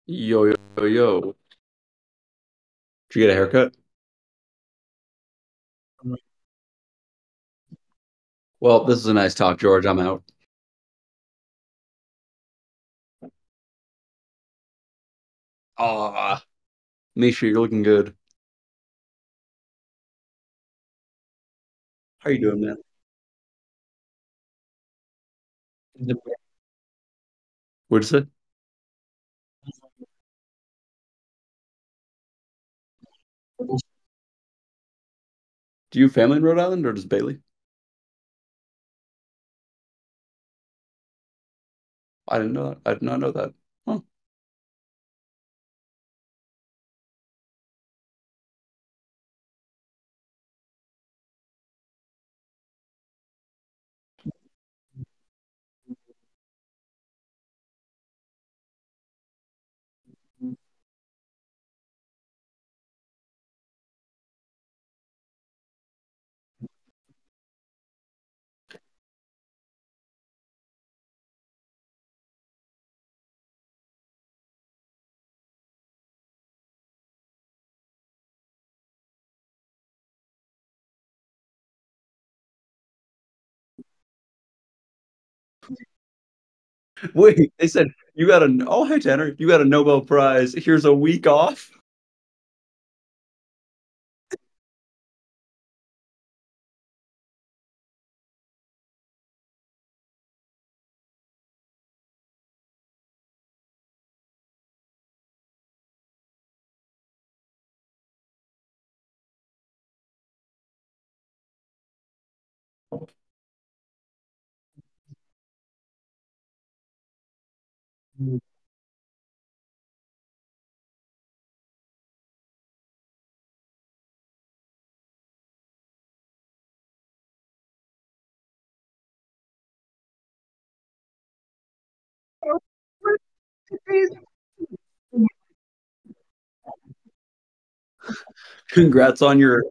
Yo, yo, yo, yo. Did you get a haircut? Well, this is a nice talk, George. I'm out. Ah, Misha, you're looking good. How you doing, man? What'd you say? Do you have family in Rhode Island or just Bailey? I didn't know that. I did not know that. Huh. Wait, they said you got a. Oh, hi, Tanner. You got a Nobel Prize. Here's a week off. Congrats on your.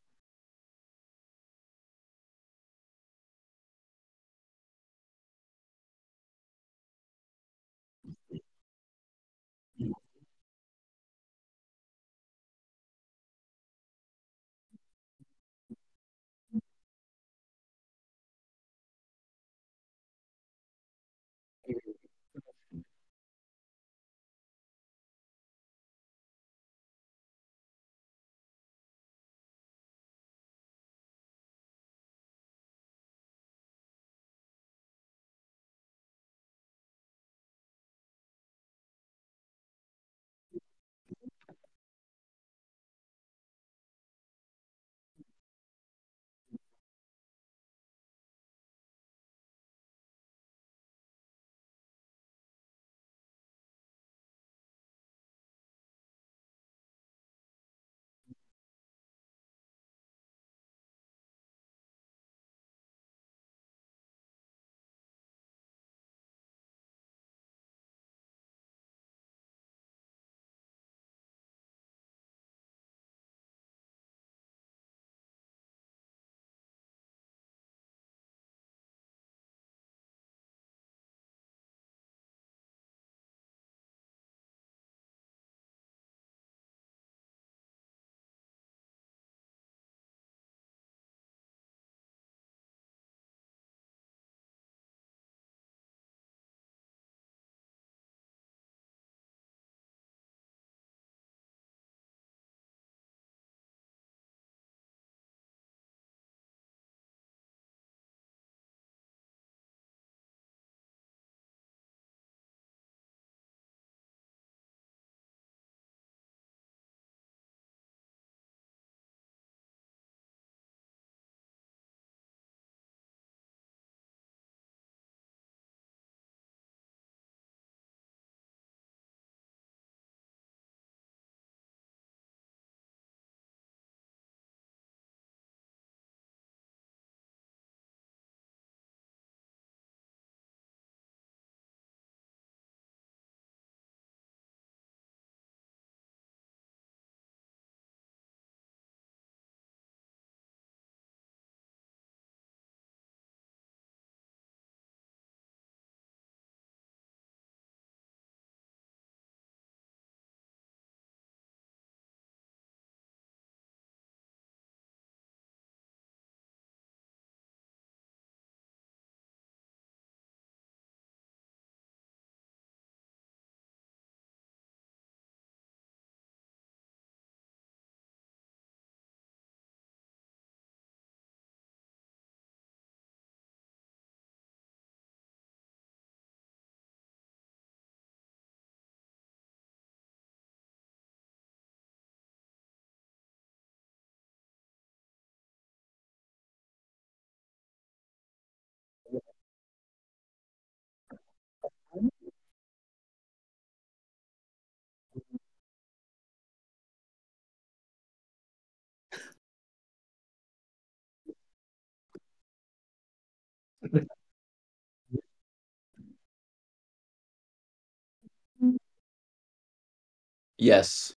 Yes.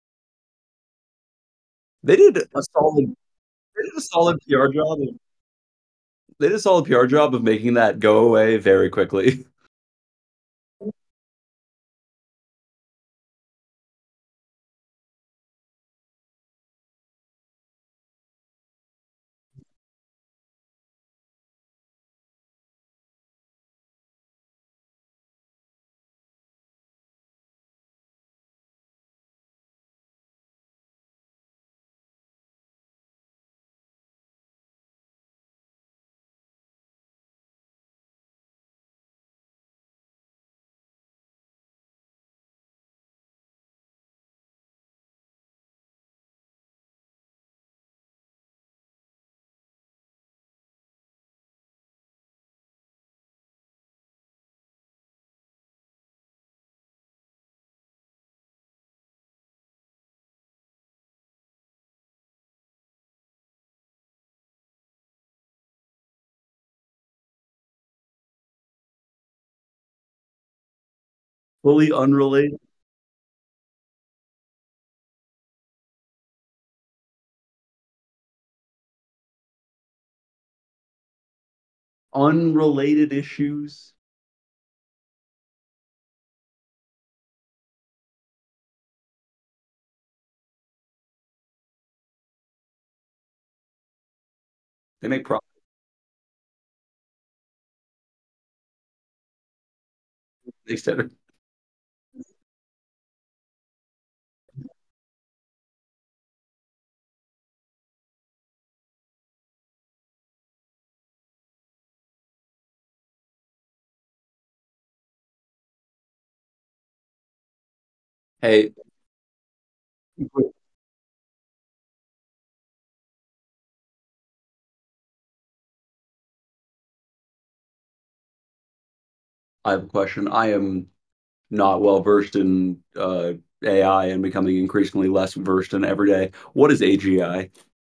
They did a solid they did a solid PR job of they did a solid PR job of making that go away very quickly. Fully unrelated unrelated issues. They make profit. They said, "Hey, I have a question. I am not well versed in AI and becoming increasingly less versed in every day. What is AGI?"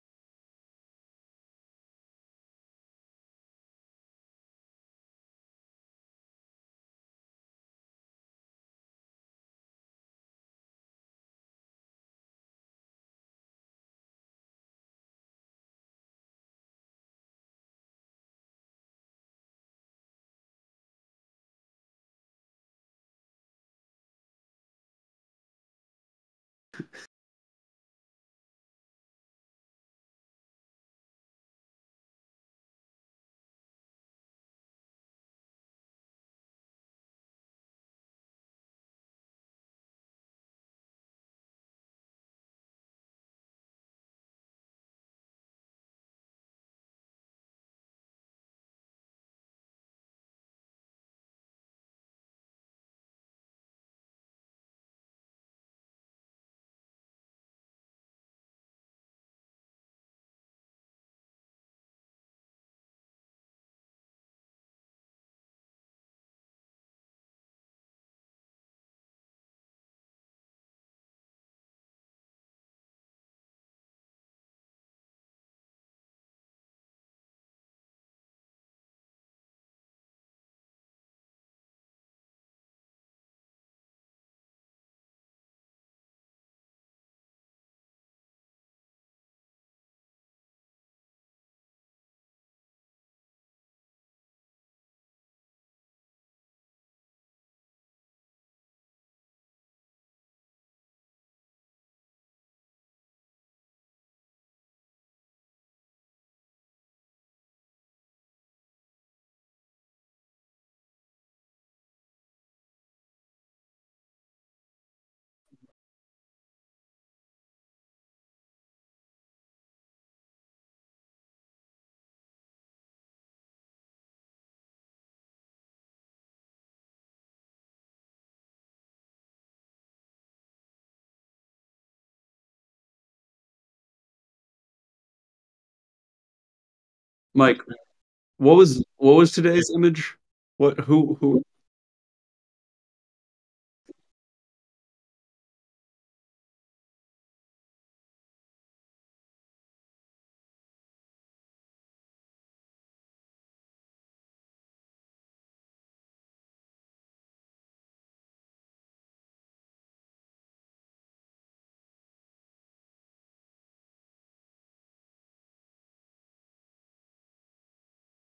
Mike, what was today's image? What who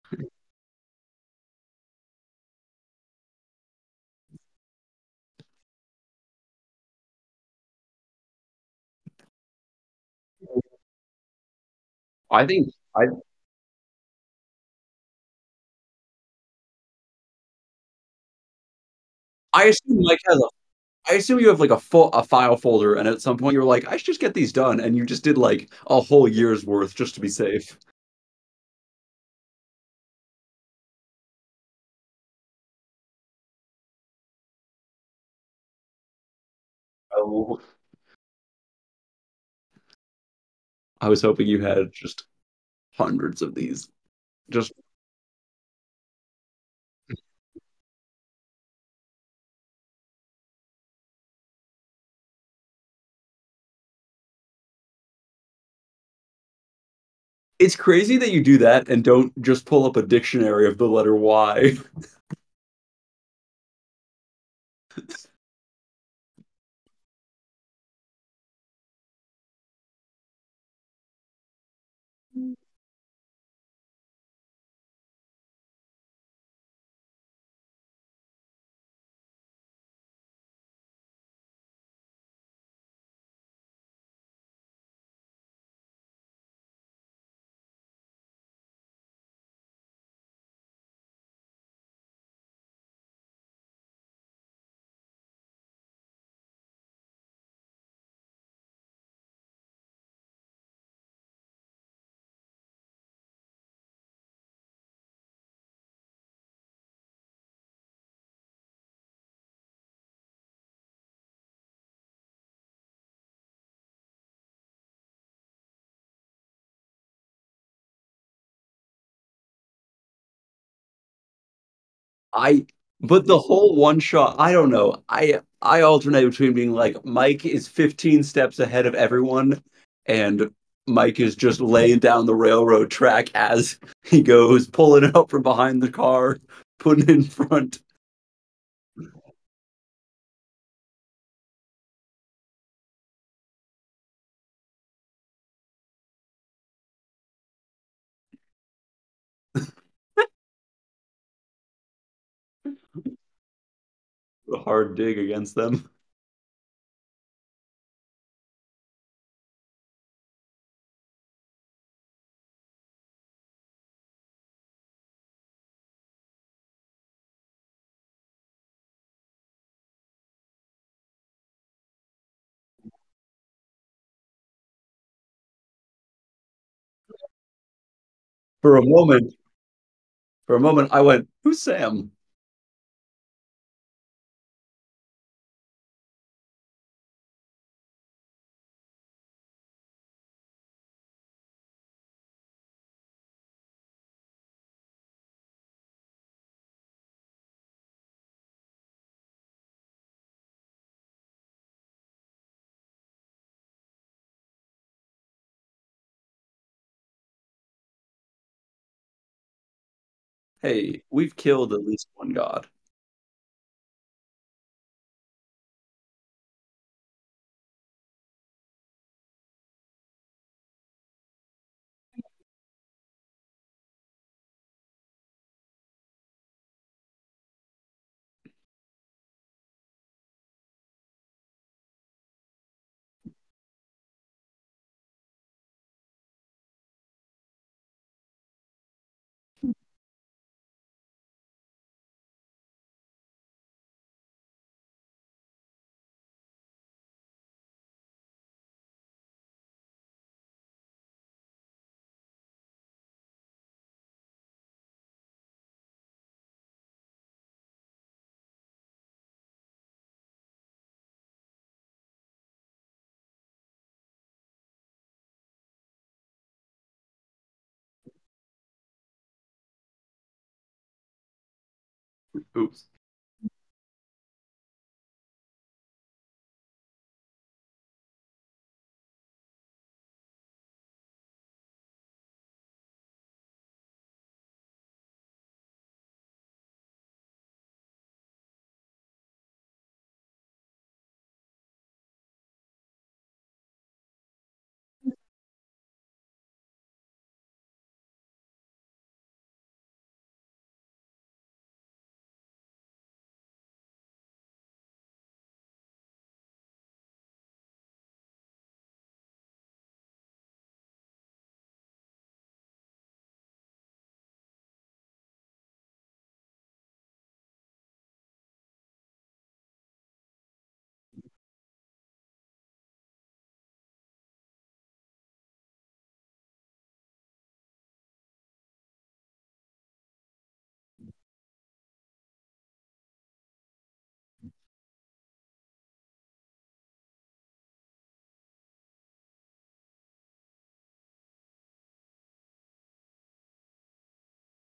I think I I assume Mike has a I assume you have like a file folder, and at some point you're like, I should just get these done, and you just did like a whole year's worth just to be safe. Oh, I was hoping you had just hundreds of these. Just it's crazy that you do that and don't just pull up a dictionary of the letter Y. I but the whole one shot, I don't know. I alternate between being like Mike is 15 steps ahead of everyone and Mike is just laying down the railroad track as he goes, pulling it out from behind the car, putting it in front. A hard dig against them. For a moment, for a moment I went, "Who's Sam?" Hey, we've killed at least one god. Oops.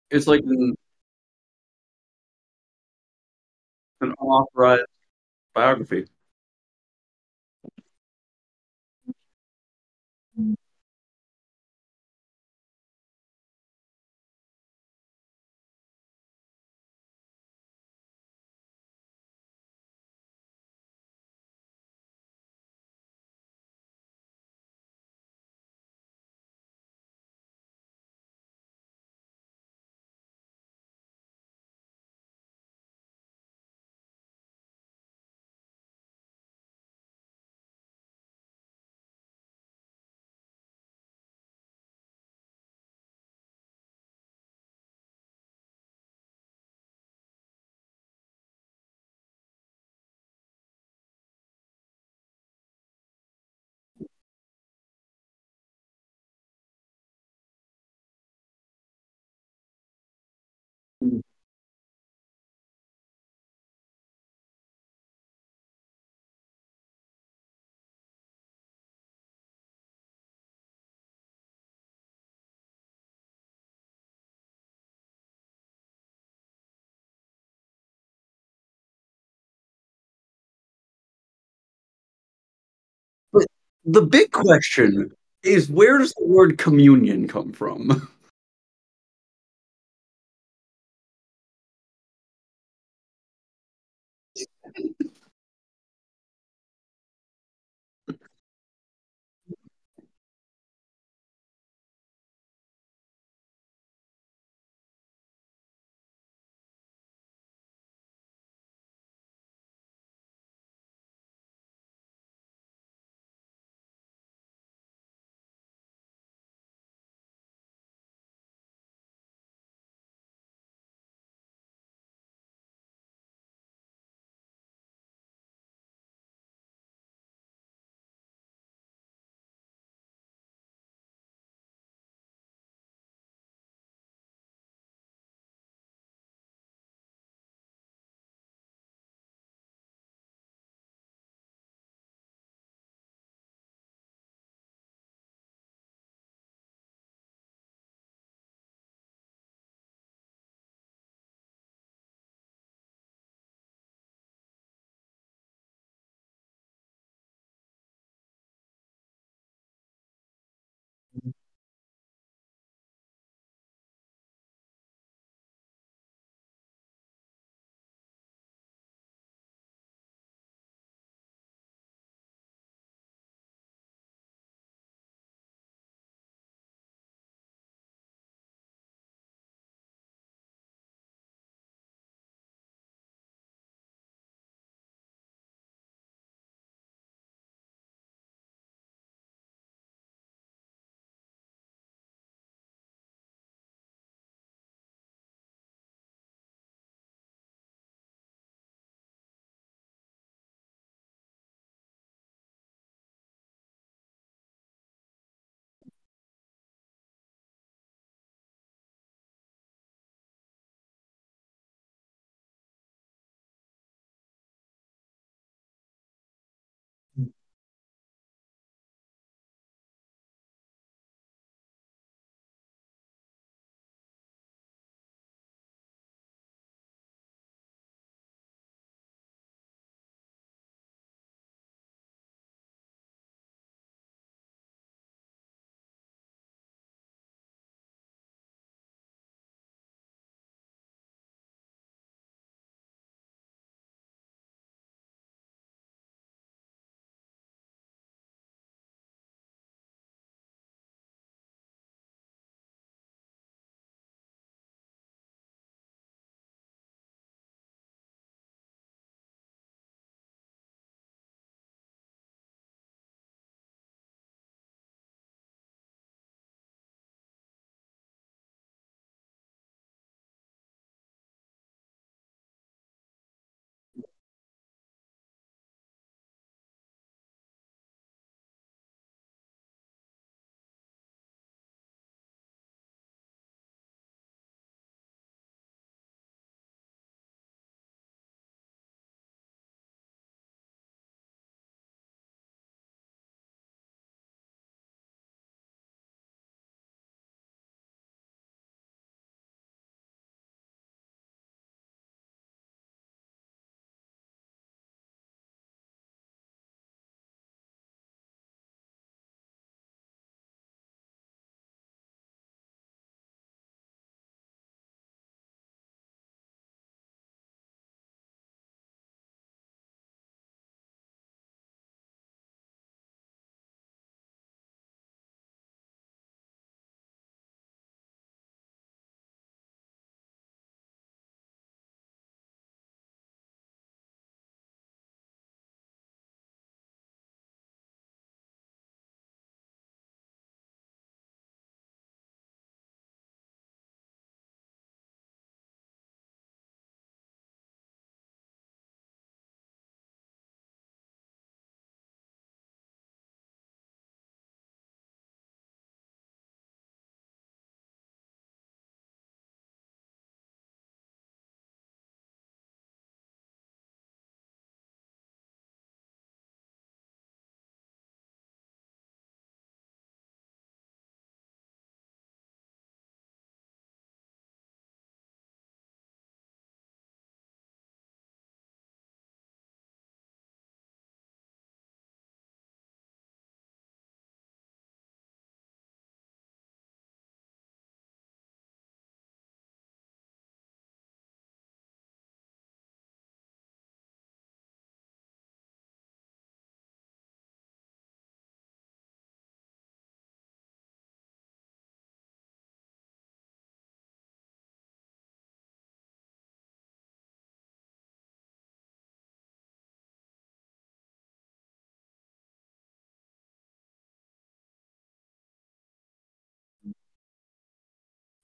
It's like an unauthorized biography. But the big question is where does the word communion come from?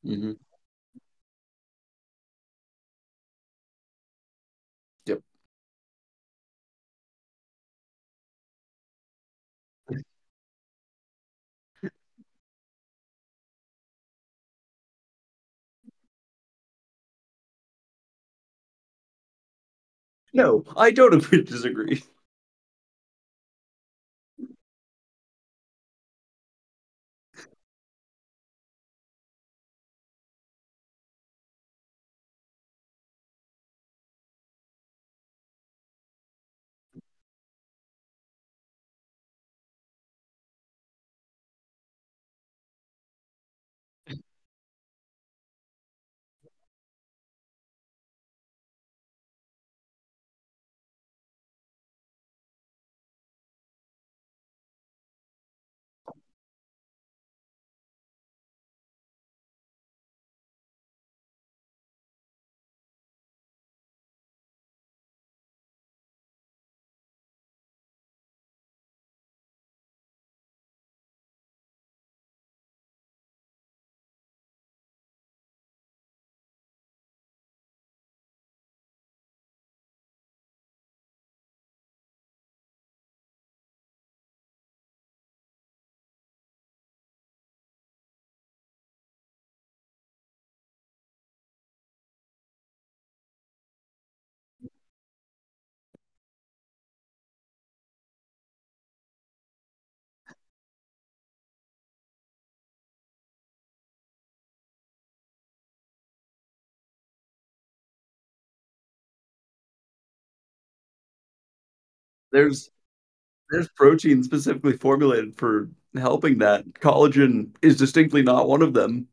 Hmm. Yep. No, I don't agree to disagree. There's there's protein specifically formulated for helping that. Collagen is distinctly not one of them.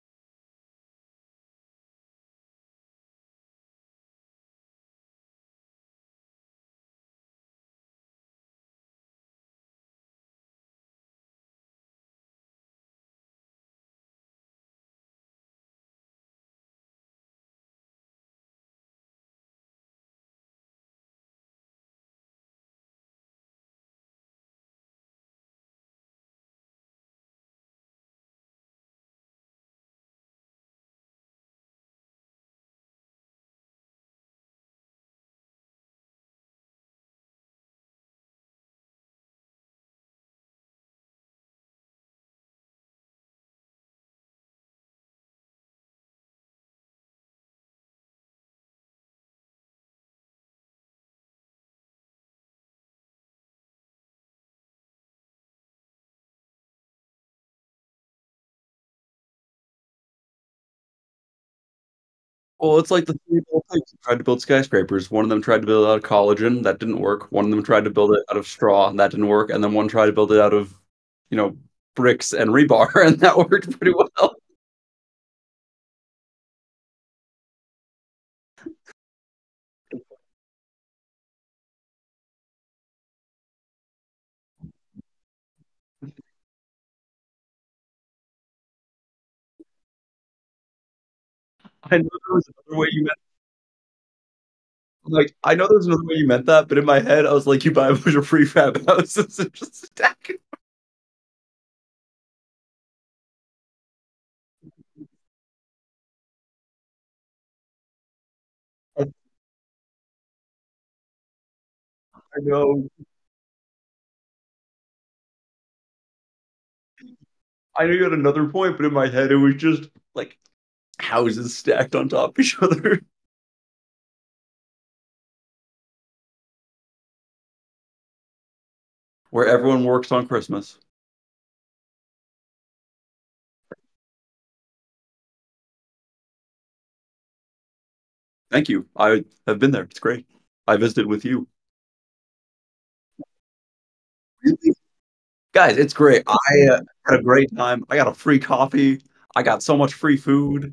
Well, it's like the three little pigs who tried to build skyscrapers. One of them tried to build it out of collagen, that didn't work. One of them tried to build it out of straw, and that didn't work. And then one tried to build it out of, you know, bricks and rebar, and that worked pretty well. I know there was another way you meant like I know there's another way you meant that, but in my head I was like, you buy a bunch of prefab houses and just stack it. I know. I know you had another point, but in my head it was just like houses stacked on top of each other. Where everyone works on Christmas. Thank you. I have been there. It's great. I visited with you. Really? Guys, it's great. I had a great time. I got a free coffee. I got so much free food.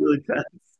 really tense.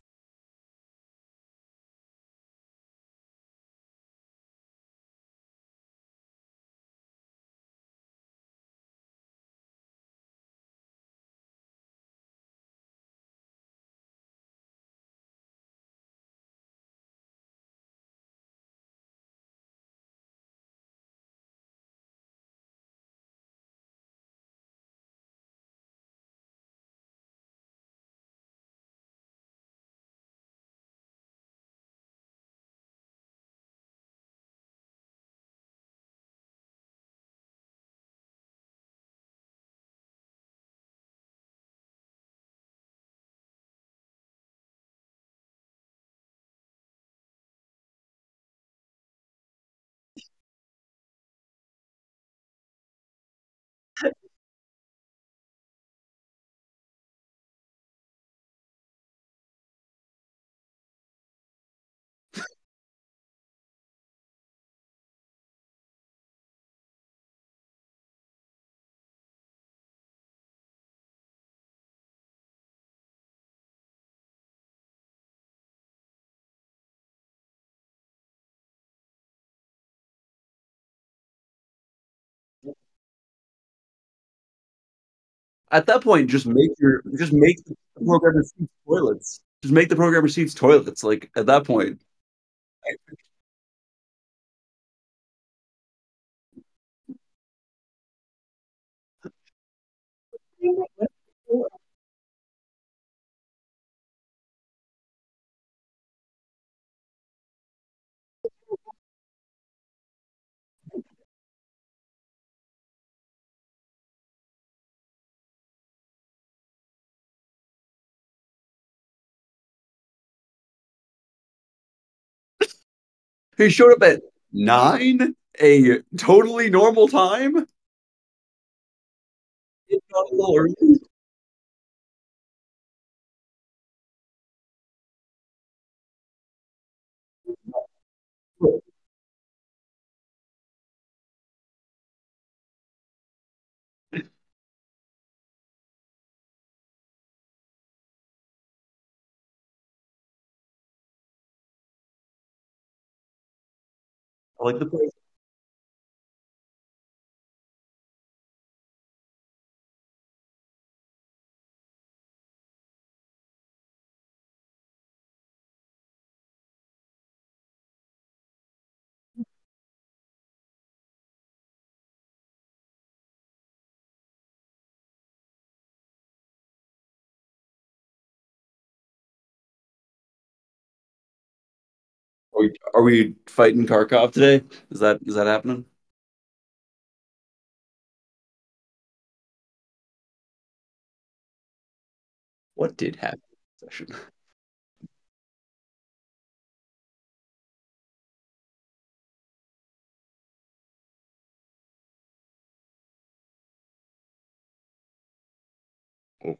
At that point, just make the programmer seats toilets. Just make the programmer seats toilets. Like at that point, he showed up at 9, a totally normal time. It got a little early. I like the place. Are we fighting Kharkov today? Is that happening? What did happen in the session? Oh,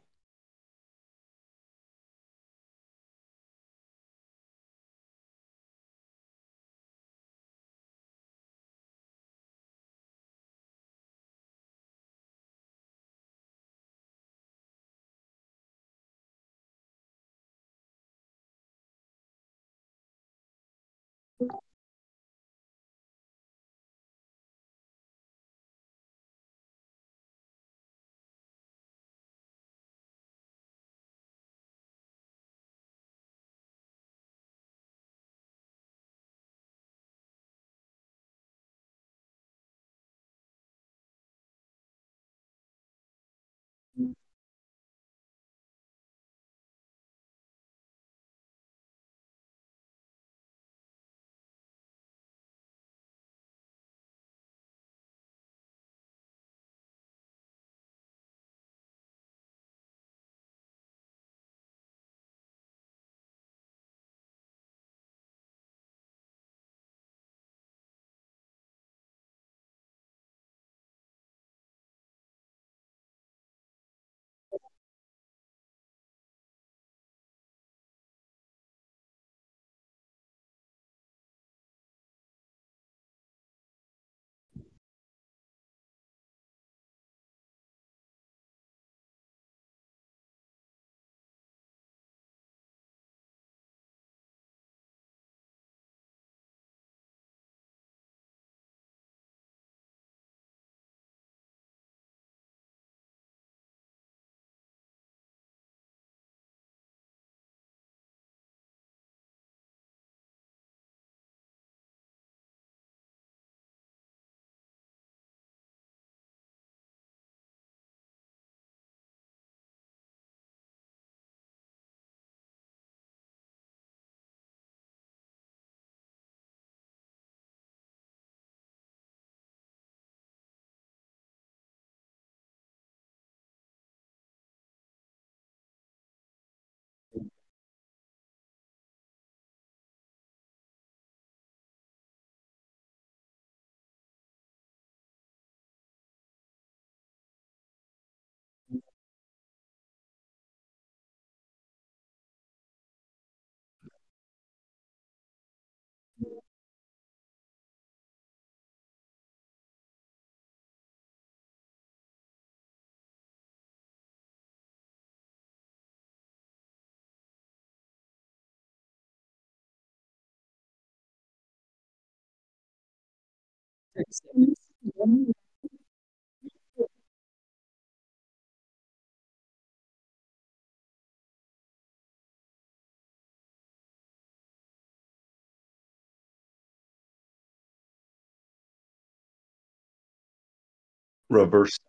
Reverse.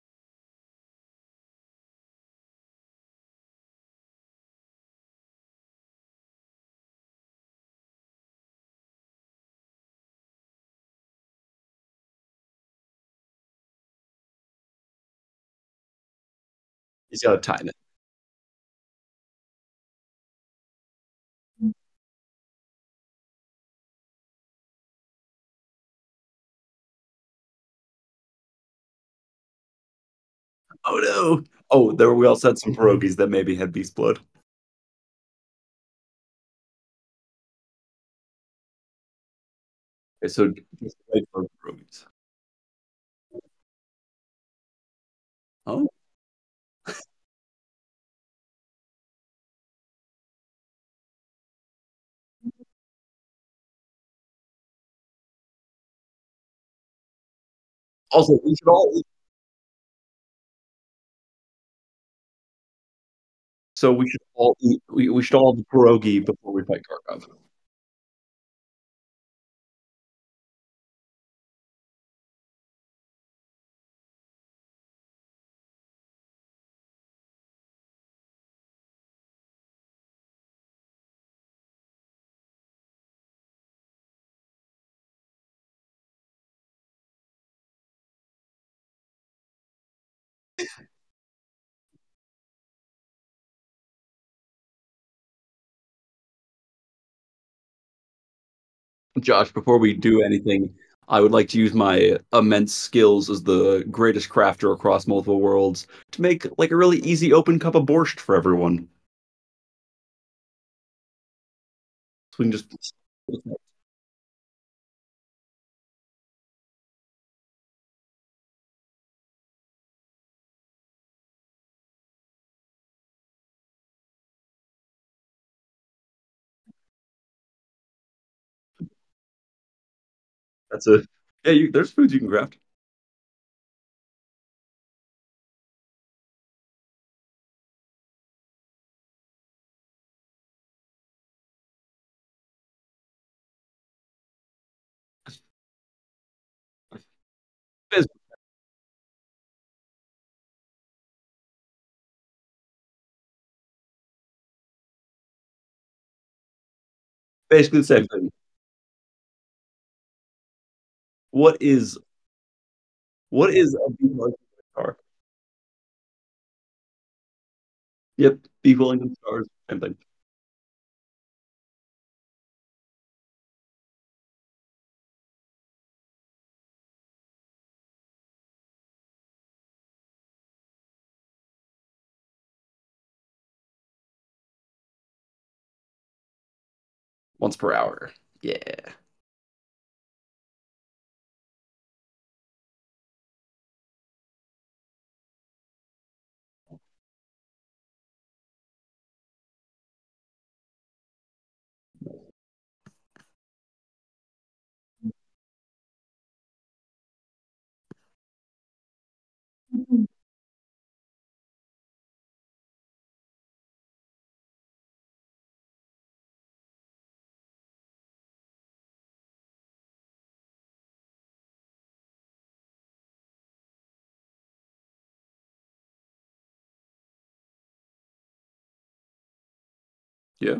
He's got to time it. Oh no! Oh, there we also had some pierogies that maybe had beast blood. Okay, so just wait for pierogies. Oh, also we should all eat, so we should all eat. We should all have a pierogi before we fight Karkov. Josh, before we do anything, I would like to use my immense skills as the greatest crafter across multiple worlds to make like a really easy open cup of borscht for everyone. So we can just that's a yeah. There's foods you can craft. It's basically the same thing. What is what is a beef Wellington star? Yep, beef Wellington stars. Same thing. Once per hour. Yeah. Yeah.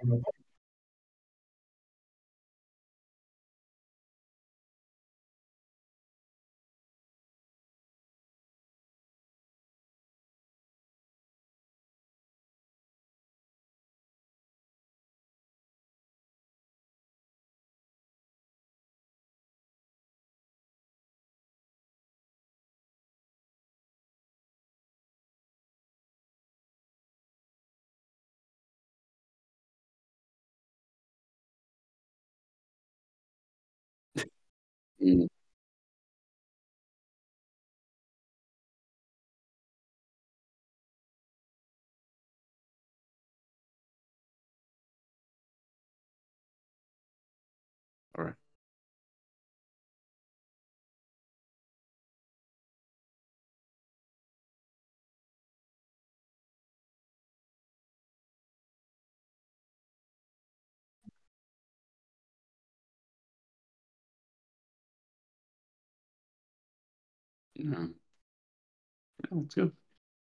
Mm, all right. Yeah, yeah, that's good.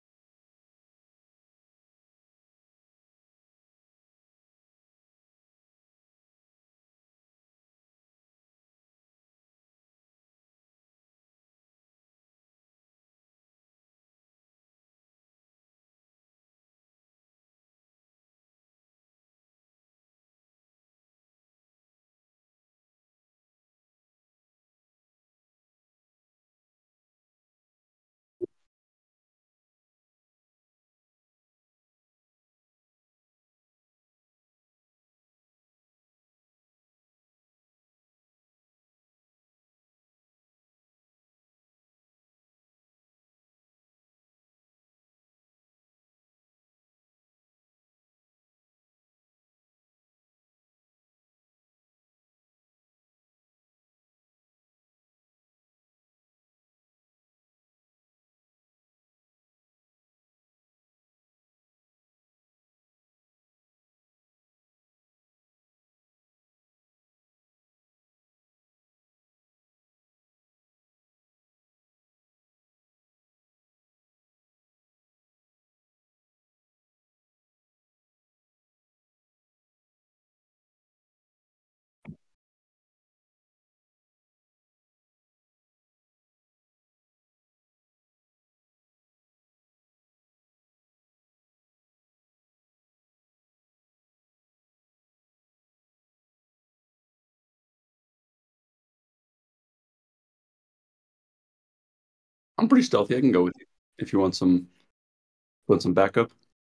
I'm pretty stealthy. I can go with you if you want some backup.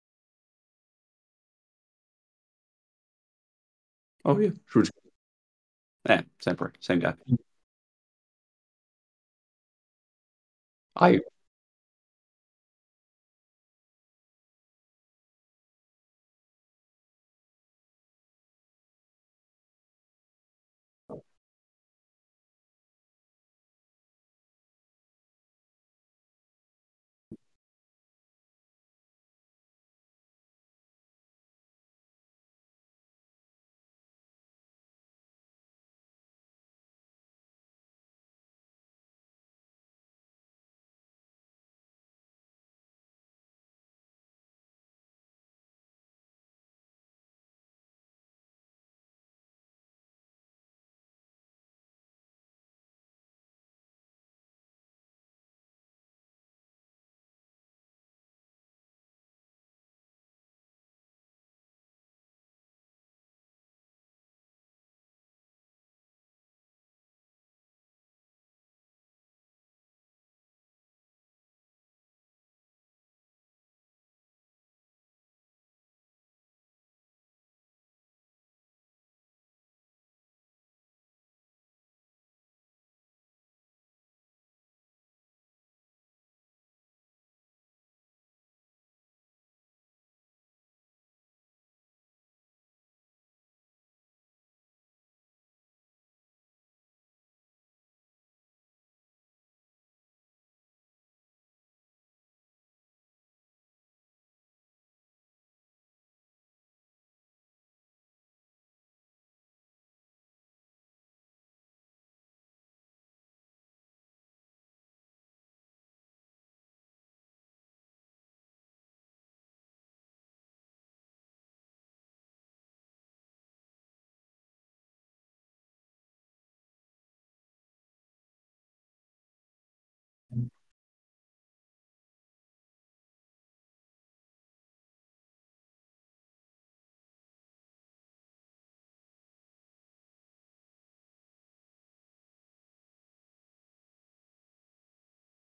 Oh yeah, sure. Same guy. I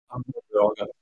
We all got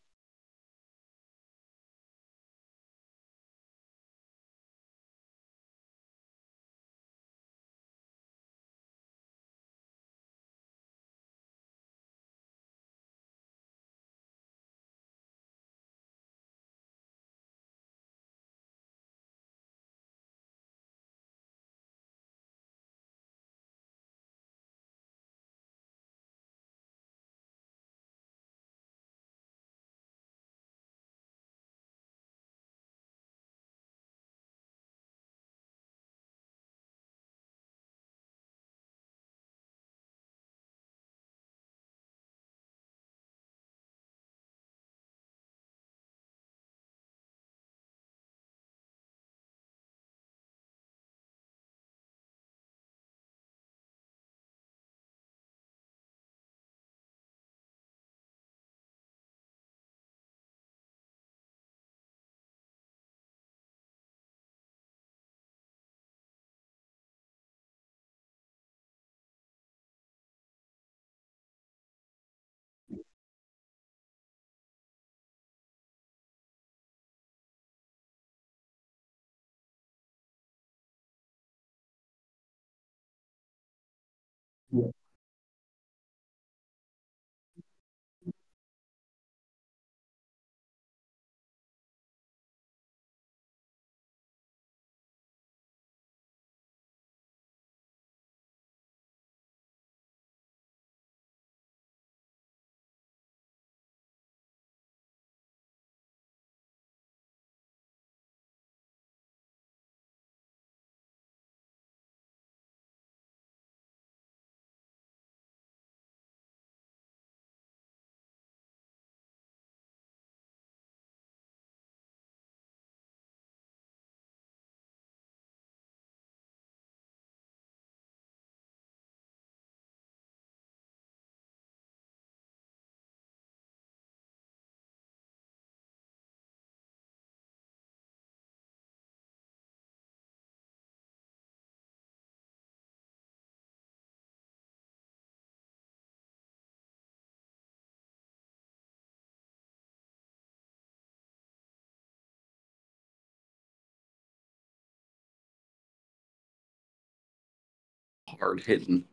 hard hitting.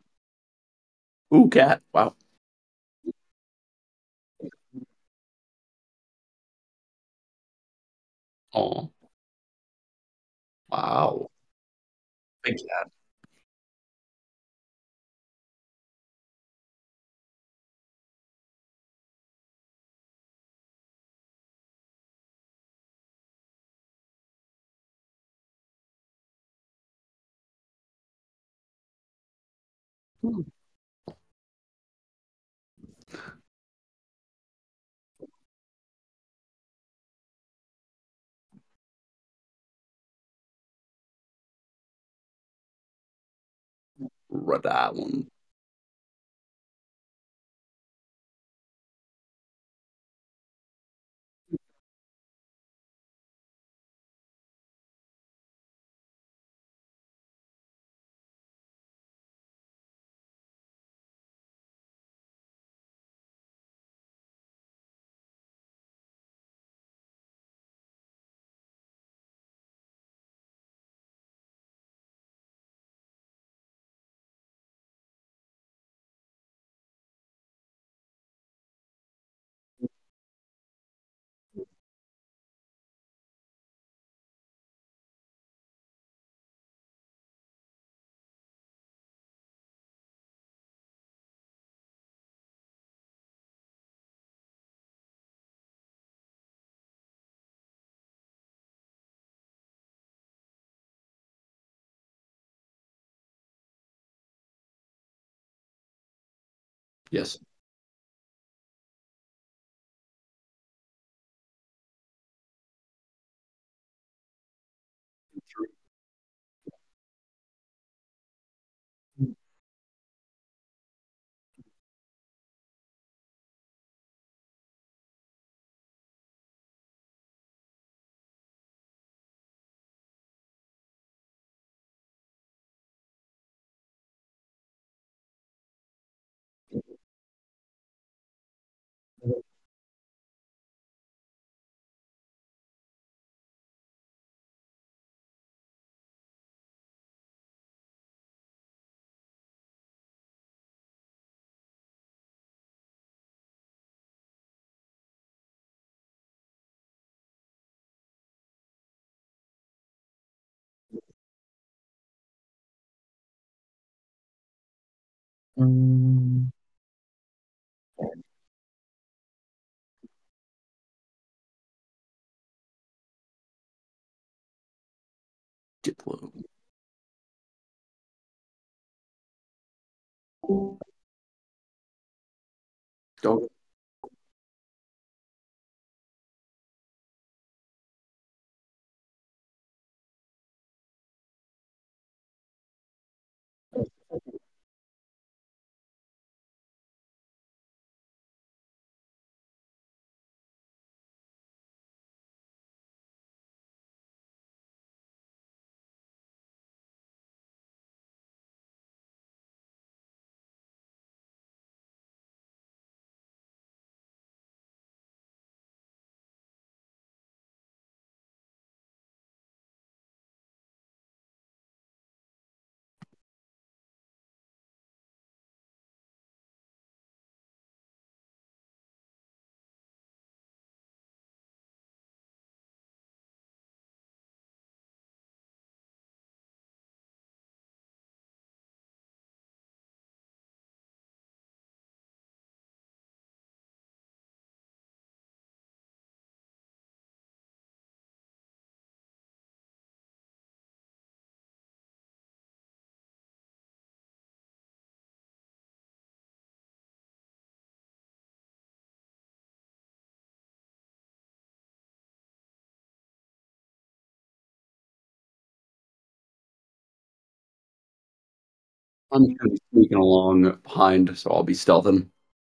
Ooh, cat. Wow. Oh, wow. Big cat. Rhode Island. Yes. Mm, Diplo. Don't. I'm just gonna be sneaking along behind, so I'll be stealthing.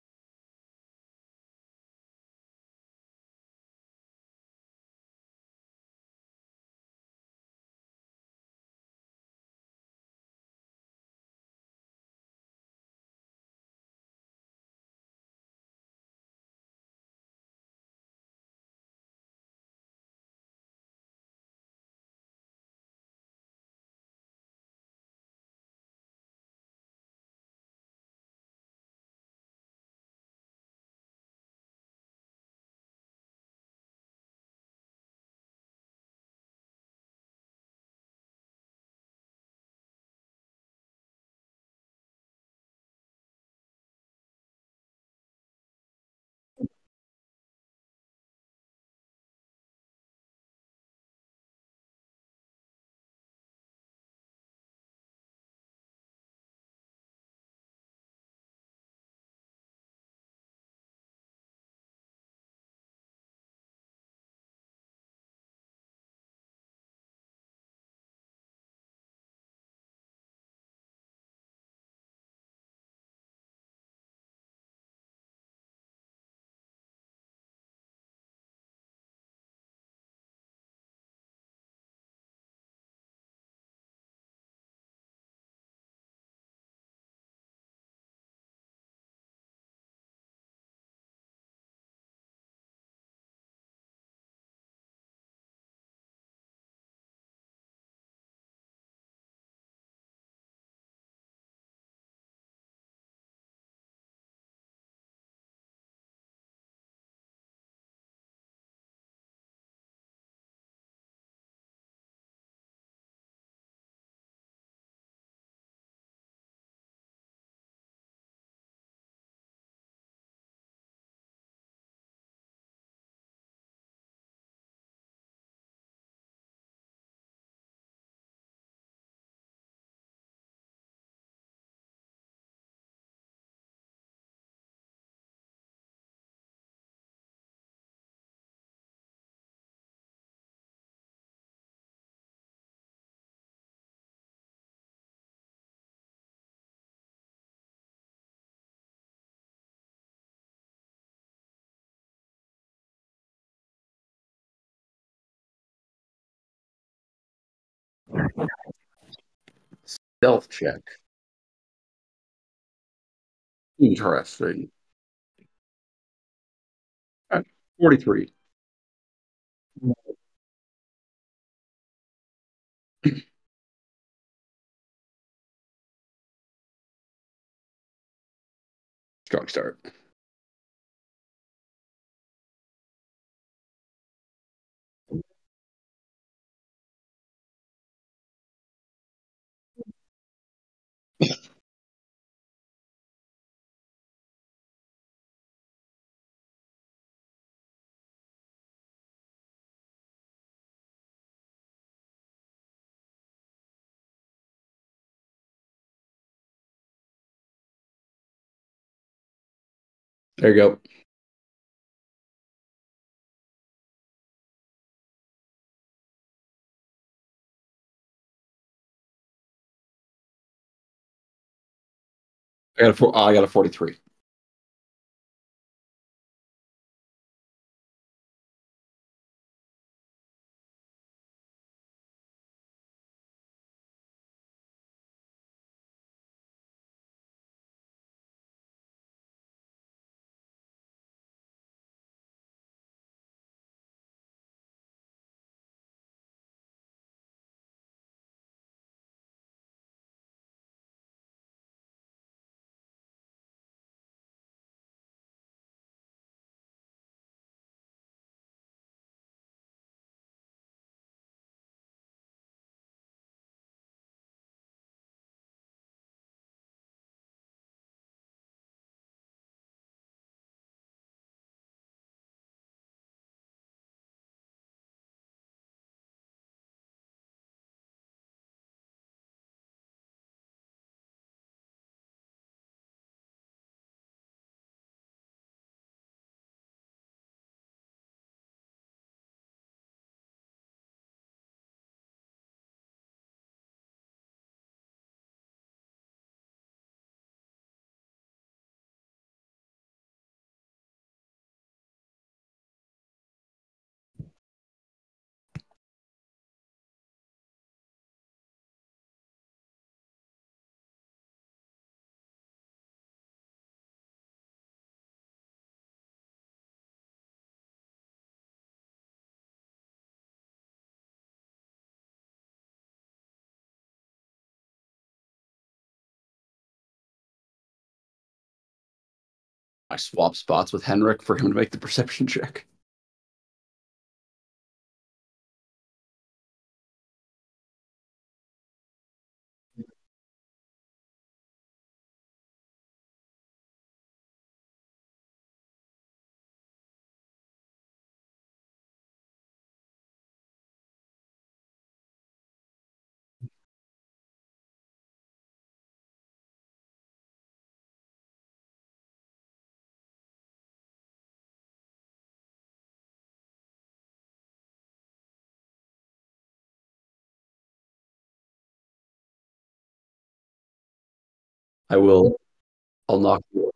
Stealth check. Interesting. 43. Strong start. There you go. I got a 43. I swap spots with Henrik for him to make the perception check. I will. I'll knock you.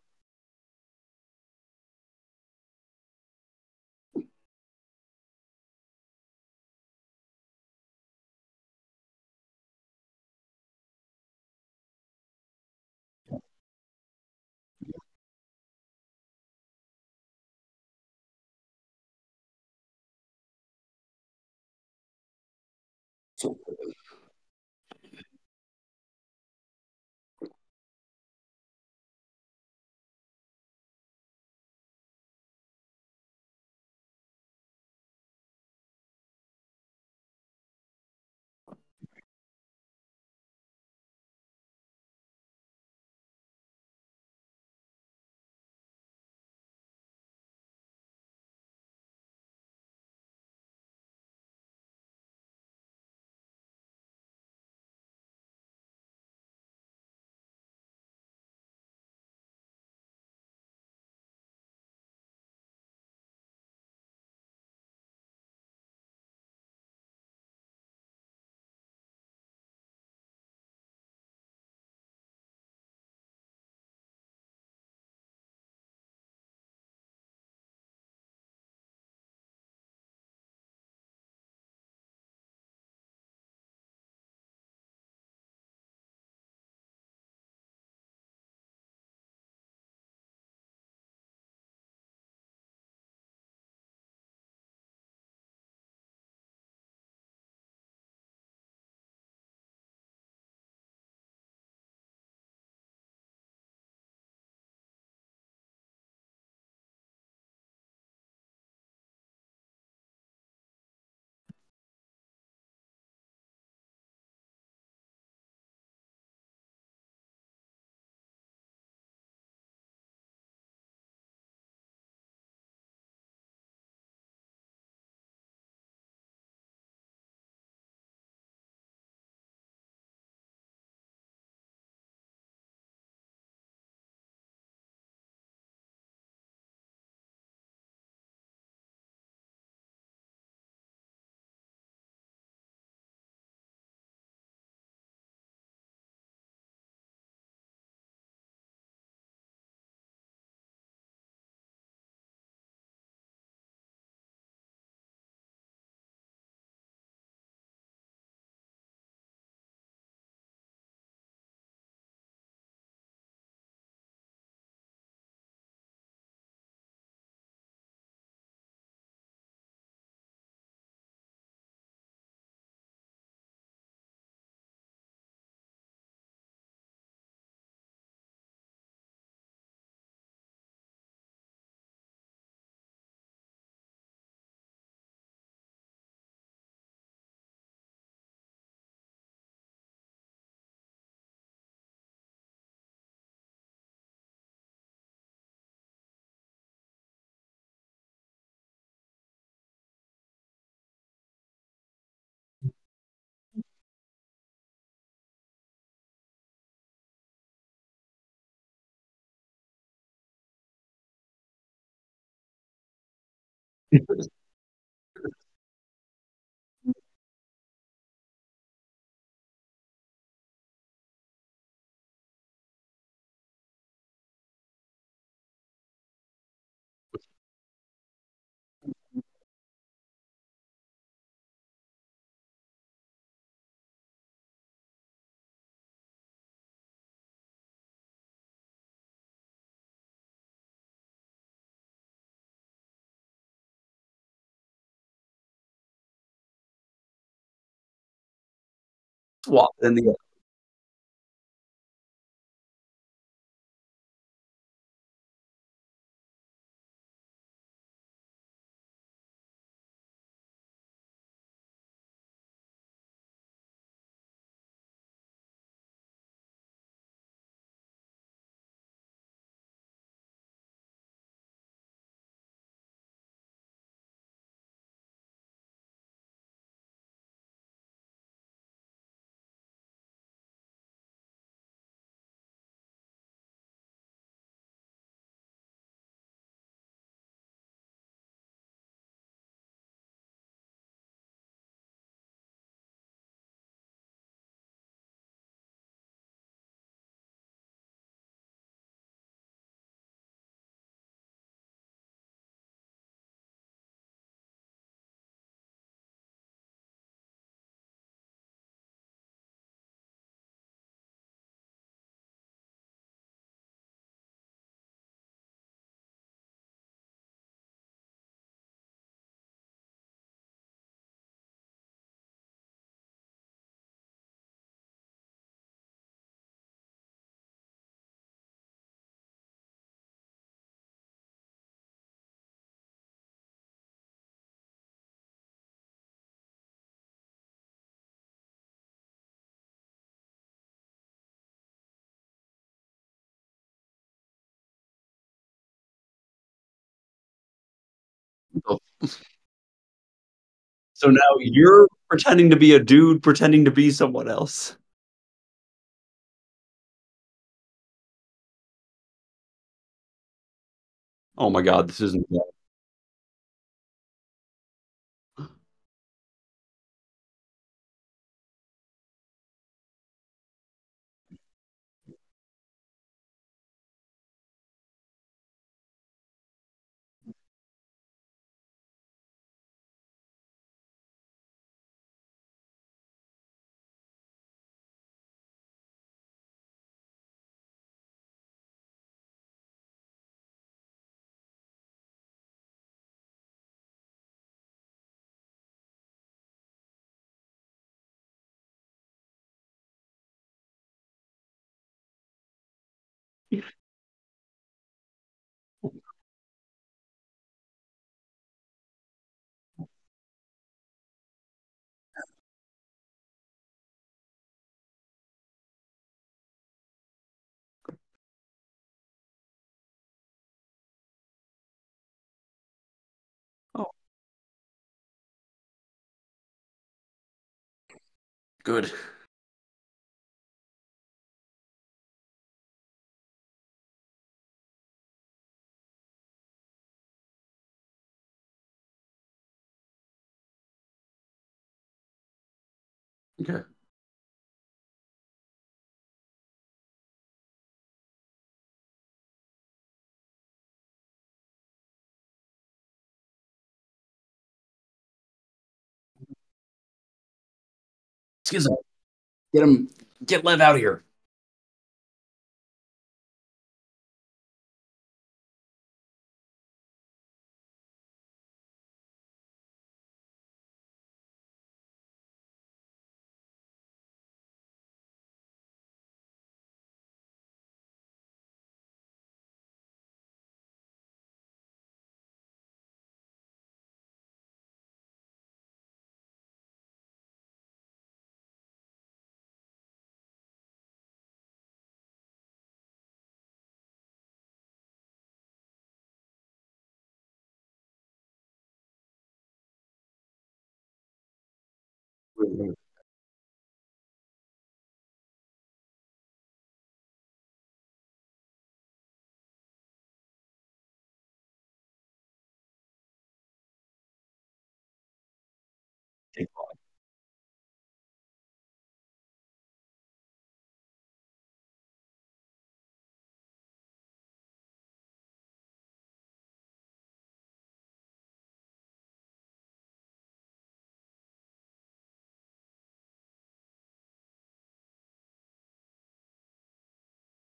Swap in the So now you're pretending to be a dude, pretending to be someone else. Oh my god, this isn't Oh, good. Okay. Skizzo, get him, get Lev out of here.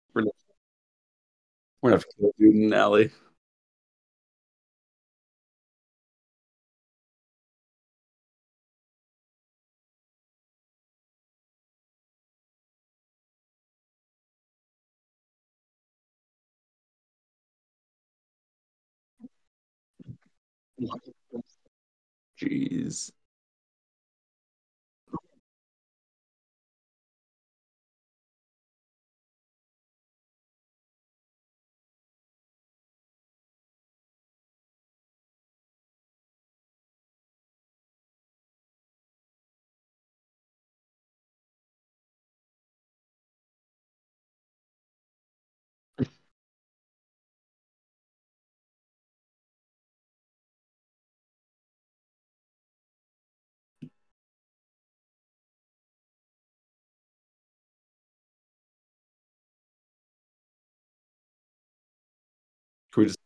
We're gonna, we're gonna have to kill a dude in an alley. Jeez. Can we just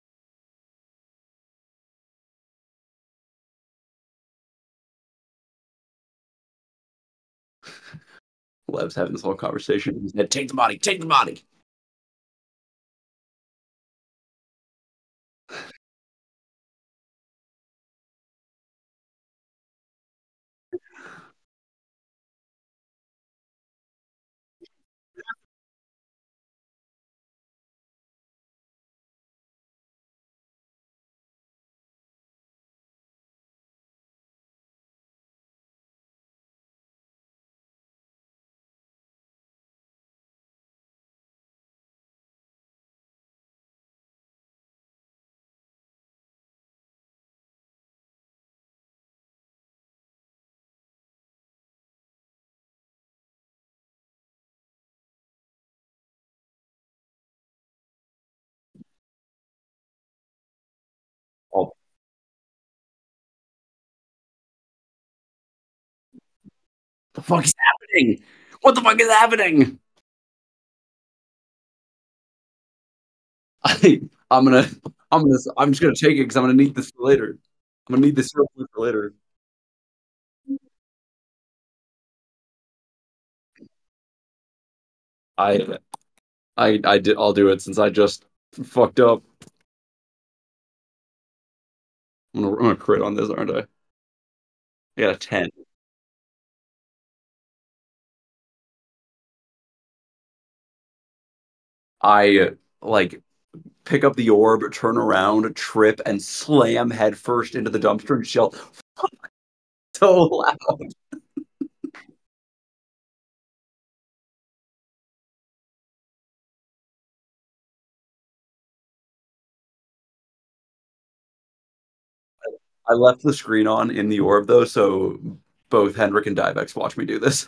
Lev's having this whole conversation in his head? Take the body, take the body. Oh, the fuck is happening? What the fuck is happening? I, I'm gonna, I'm just gonna take it because I'm gonna need this for later. I'm gonna need this real quick for later. I, I'll do it since I just fucked up. I'm gonna crit on this, aren't I? I got a 10. I like pick up the orb, turn around, trip, and slam headfirst into the dumpster and shell so loud. I left the screen on in the orb though, so both Henrik and Divex watch me do this.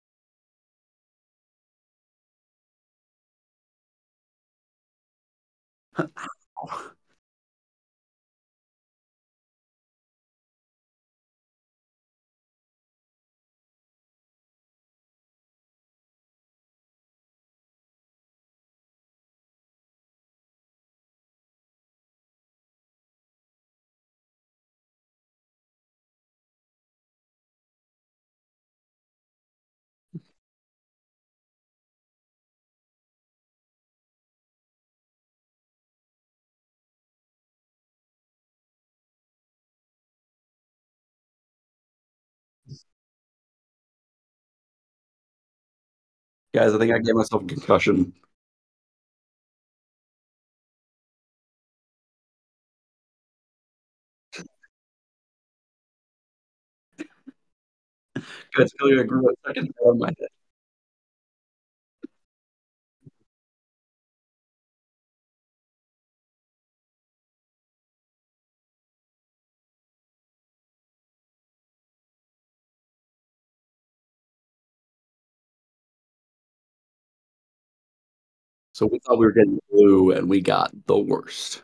Guys, I think I gave myself a concussion. Guys, feel like I grew a second hair on my head. So we thought we were getting blue, and we got the worst.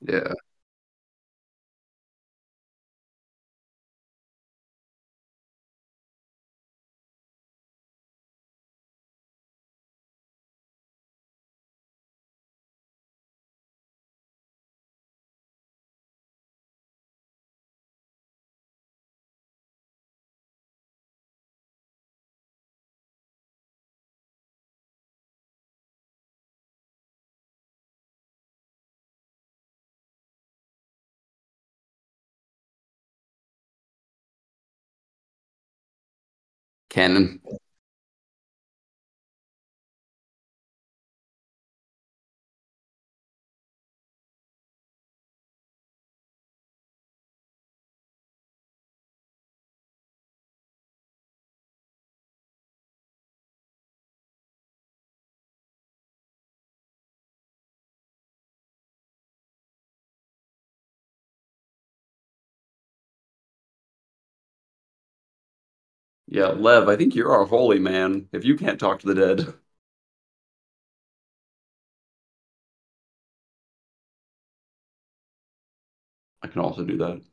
Yeah. Canon. Yeah, Lev, I think you're our holy man. If you can't talk to the dead, I can also do that.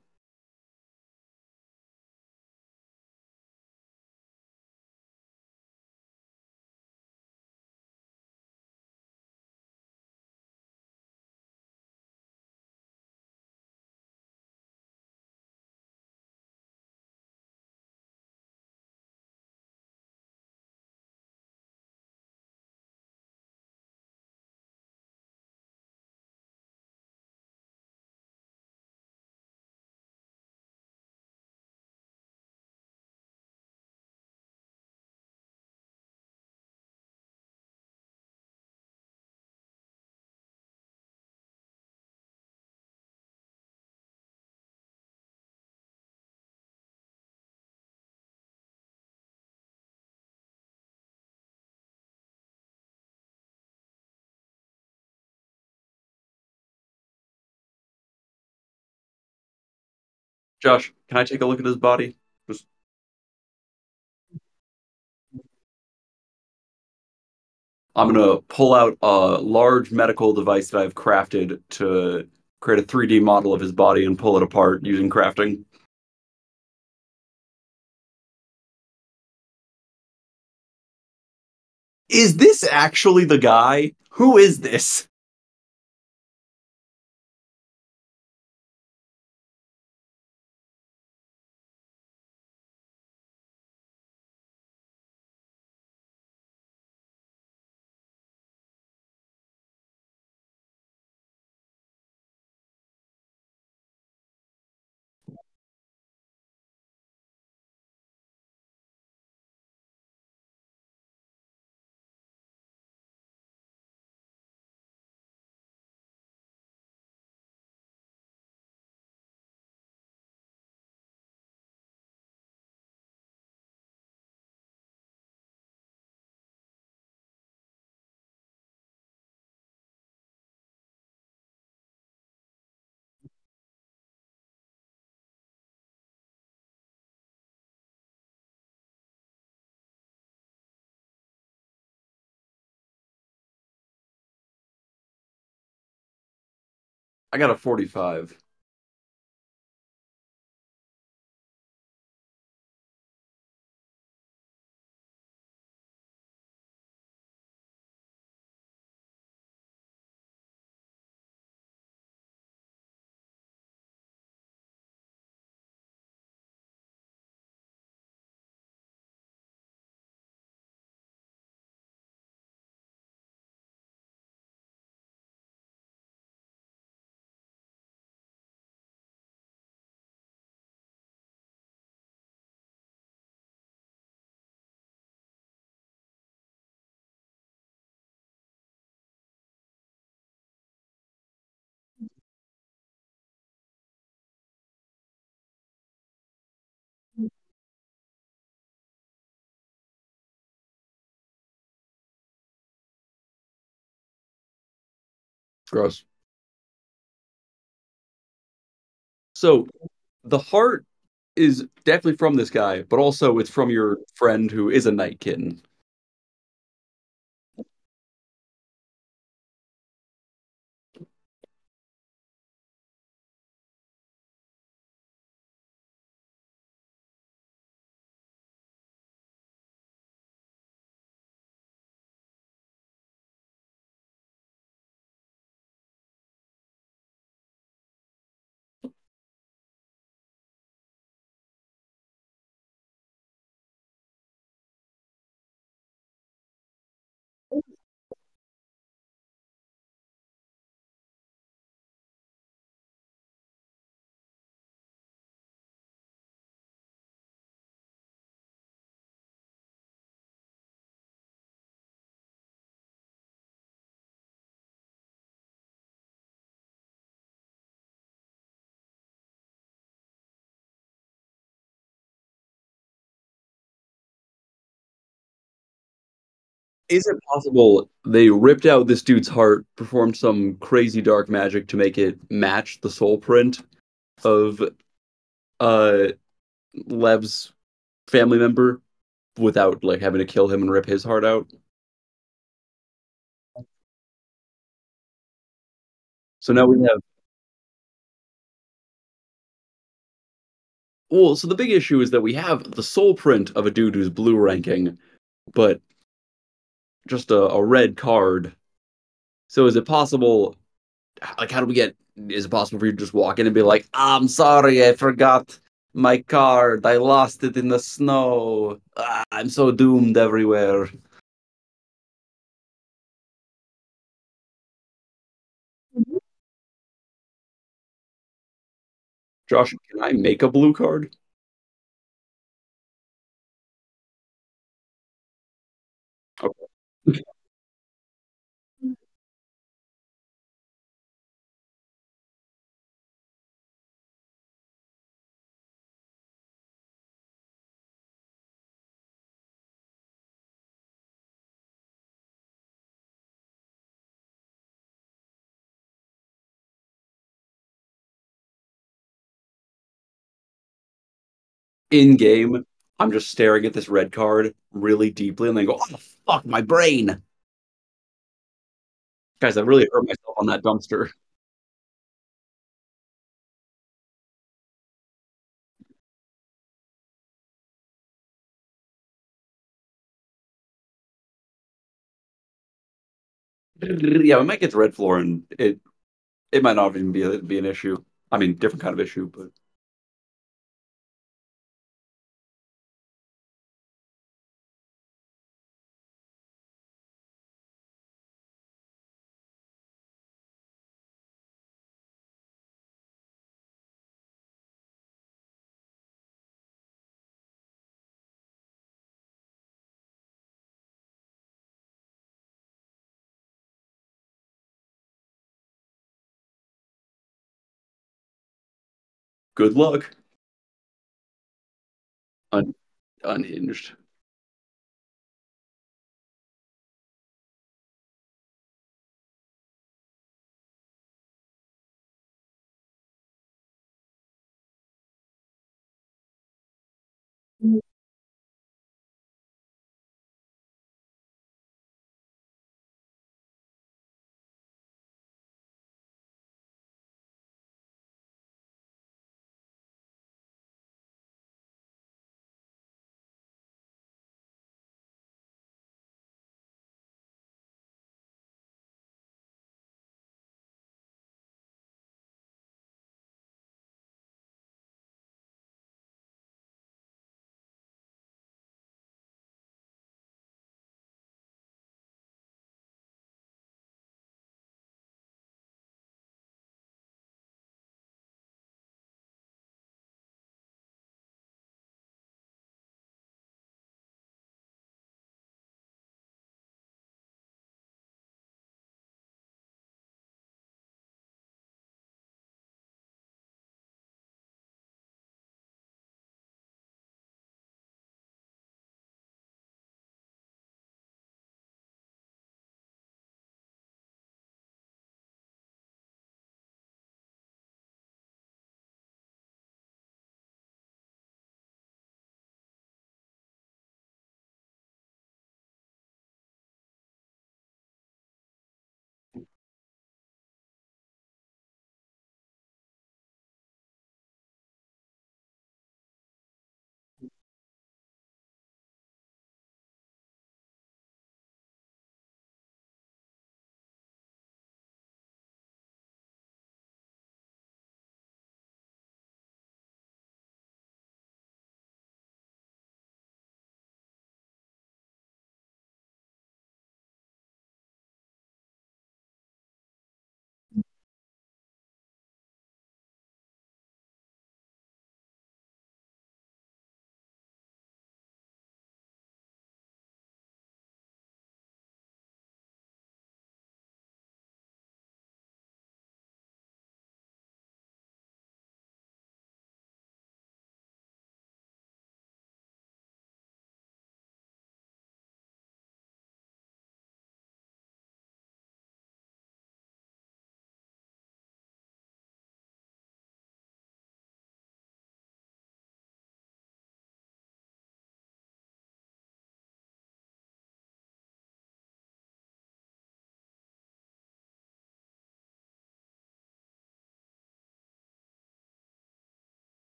Josh, can I take a look at his body? Just, I'm gonna pull out a large medical device that I've crafted to create a 3D model of his body and pull it apart using crafting. Is this actually the guy? Who is this? I got a 45. Gross. So the heart is definitely from this guy, but also it's from your friend who is a night kitten. Is it possible they ripped out this dude's heart, performed some crazy dark magic to make it match the soul print of uh Lev's family member without like having to kill him and rip his heart out? So now we have well, so the big issue is that we have the soul print of a dude who's blue ranking, but just a red card. So is it possible like how do we get is it possible for you to just walk in and be like, I'm sorry, I forgot my card. I lost it in the snow. I'm so doomed everywhere. Josh, can I make a blue card? Okay. In game, I'm just staring at this red card really deeply and then go, oh fuck my brain. Guys, I really hurt myself on that dumpster. Yeah, we might get to red floor and it might not even be an issue. I mean, different kind of issue, but good luck. Un unhinged.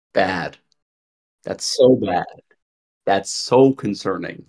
Bad. That's so bad. That's so concerning.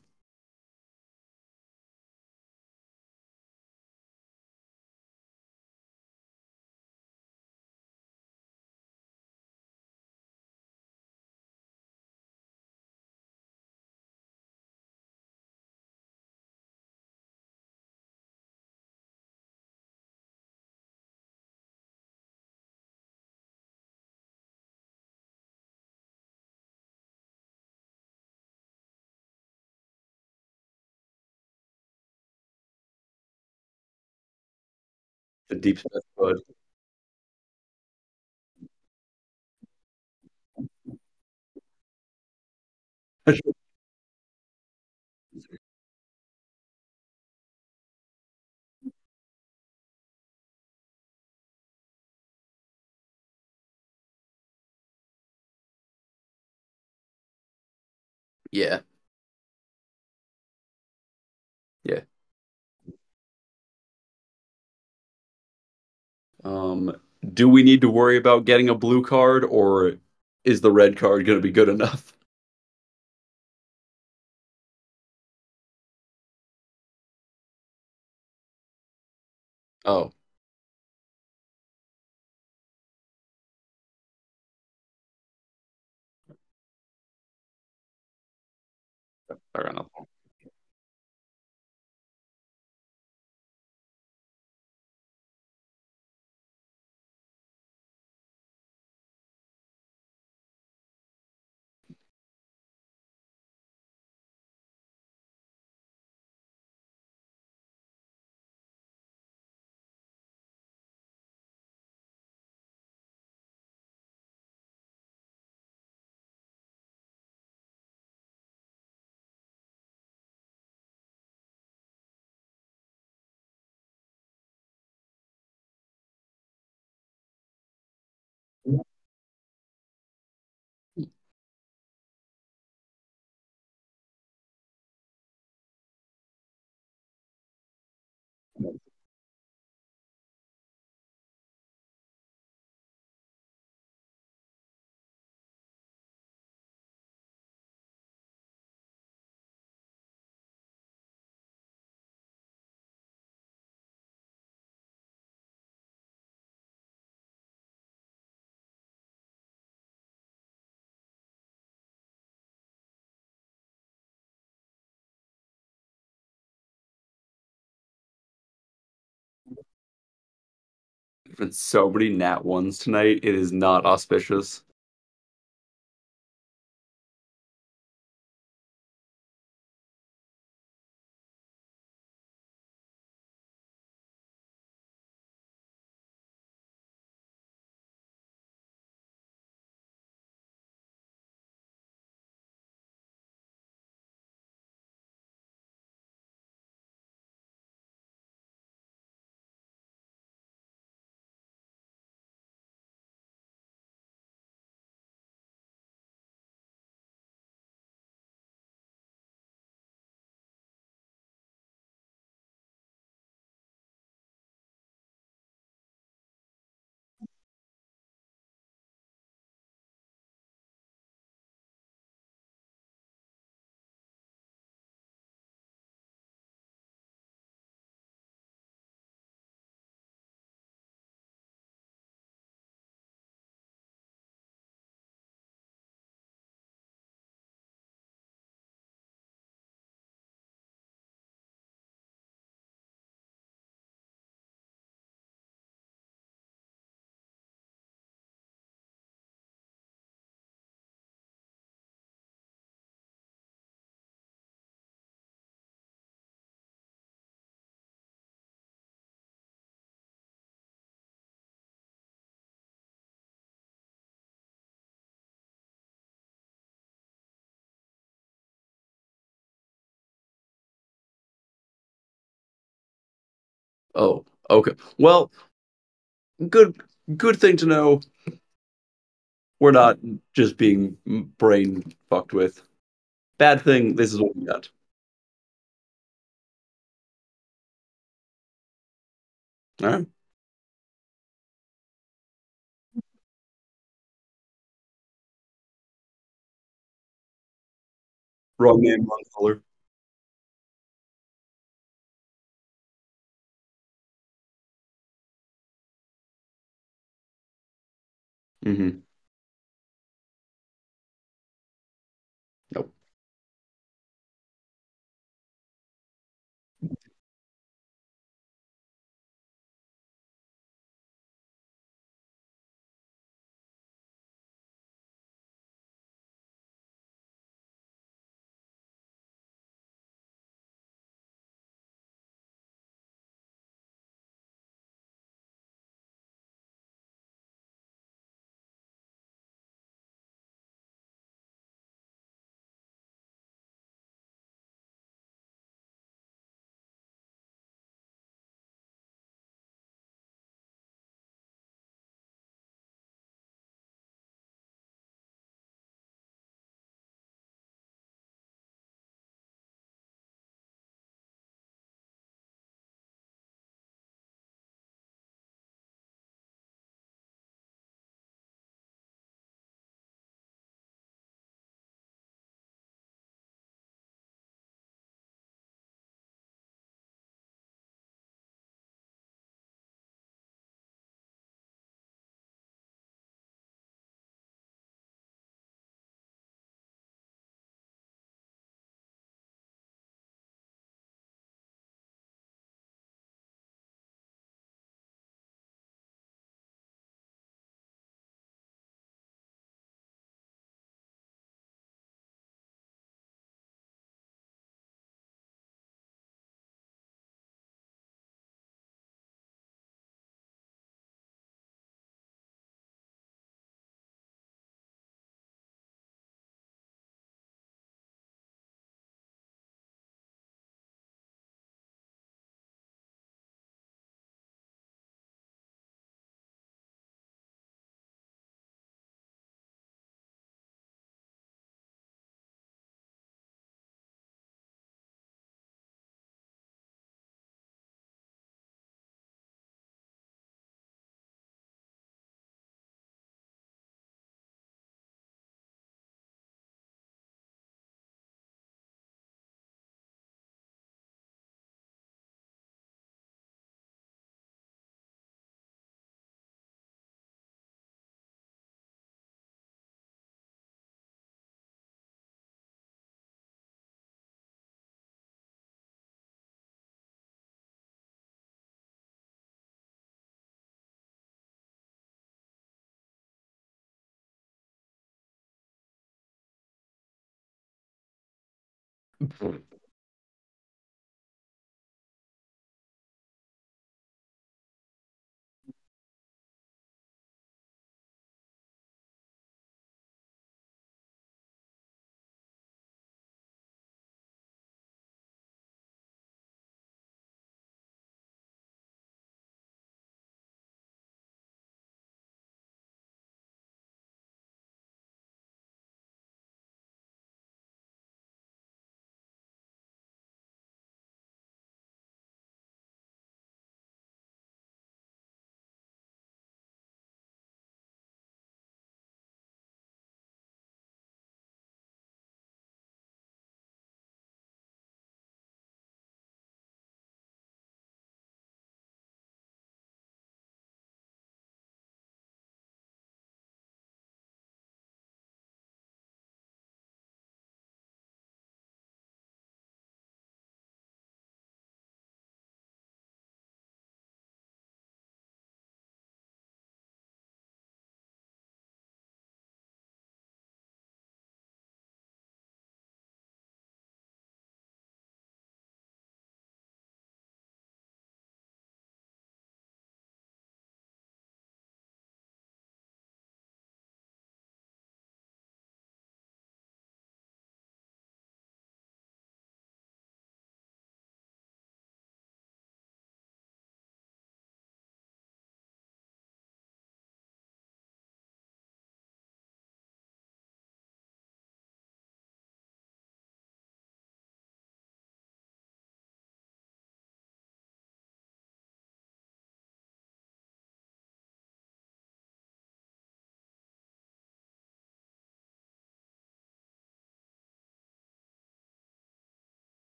The deep Smith Bud. Yeah, yeah. Um, do we need to worry about getting a blue card, or is the red card going to be good enough? Oh, fair enough. There's been so many nat ones tonight. It is not auspicious. Oh, okay. Well, good good thing to know. We're not just being brain fucked with. Bad thing, this is what we got. All right. Wrong name, wrong color. Hmm. Nope.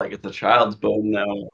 Like it's a child's bone now.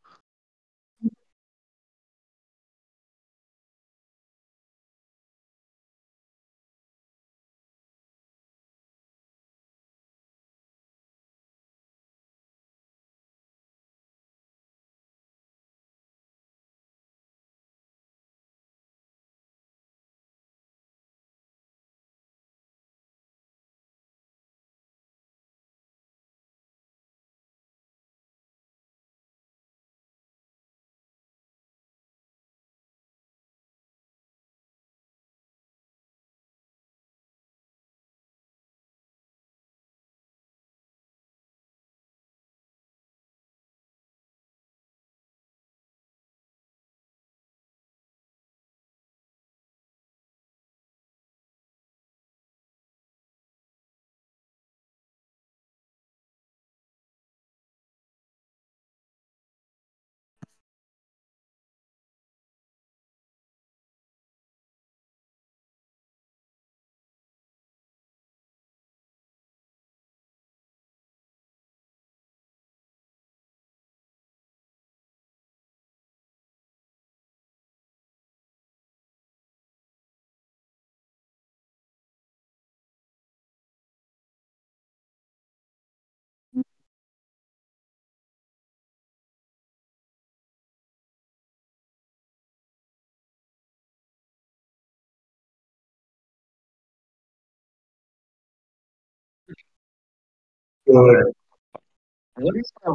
Good. What is that?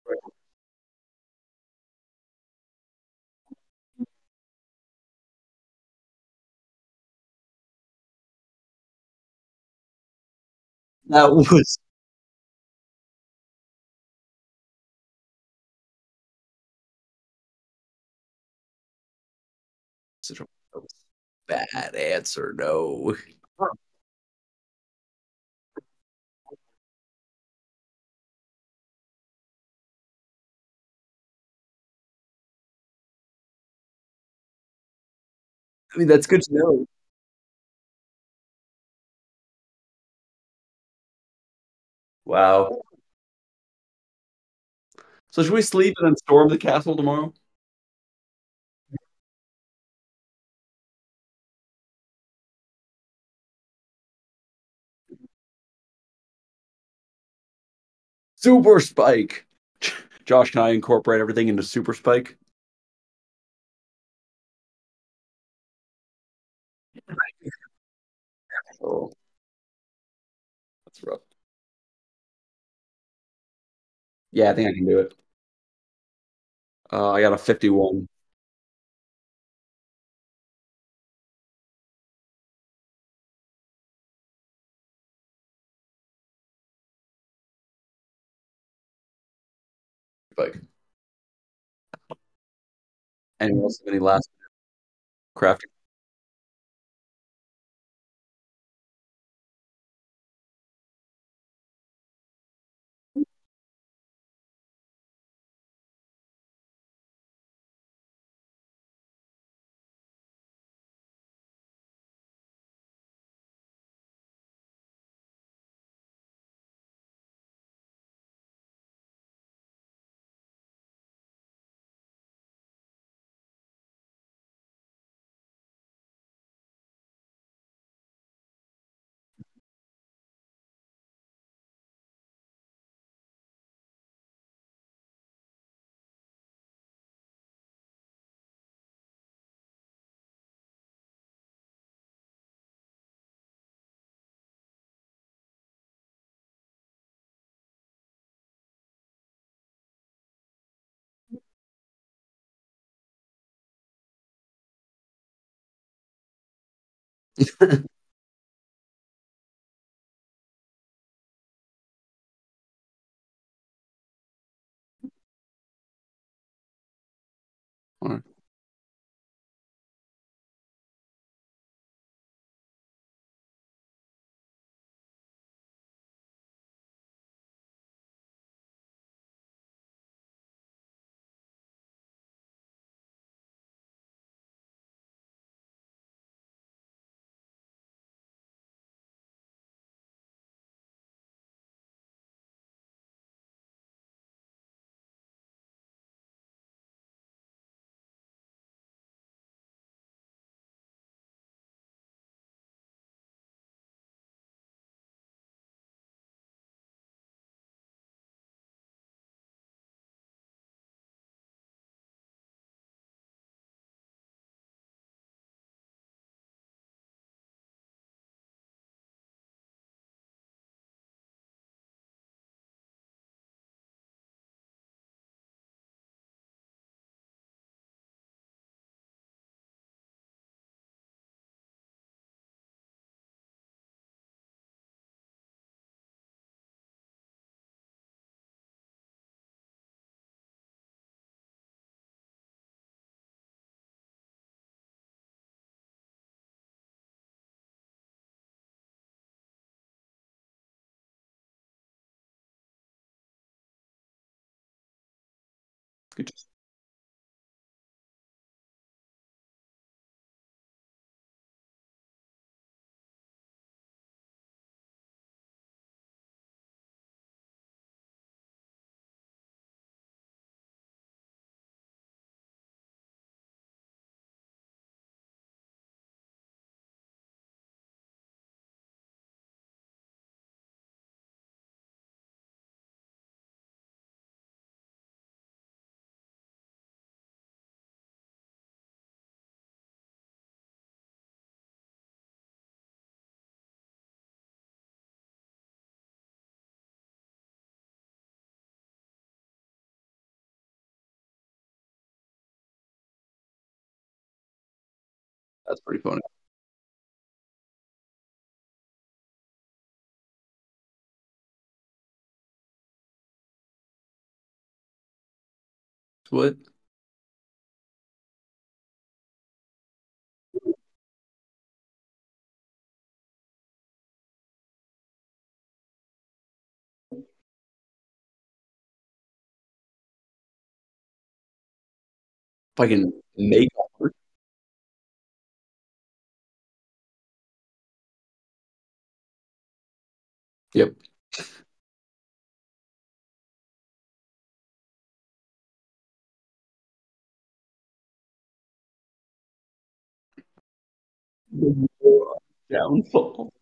That was such a bad answer. No. I mean, that's good to know. Wow. So should we sleep and then storm the castle tomorrow? Super Spike. Josh, can I incorporate everything into Super Spike? Oh, that's rough. Yeah, I think I can do it. I got a 51. Spike. Anyone else have any last crafting? All right. It just, that's pretty funny. What? If I can make art. Yep. The more downfall.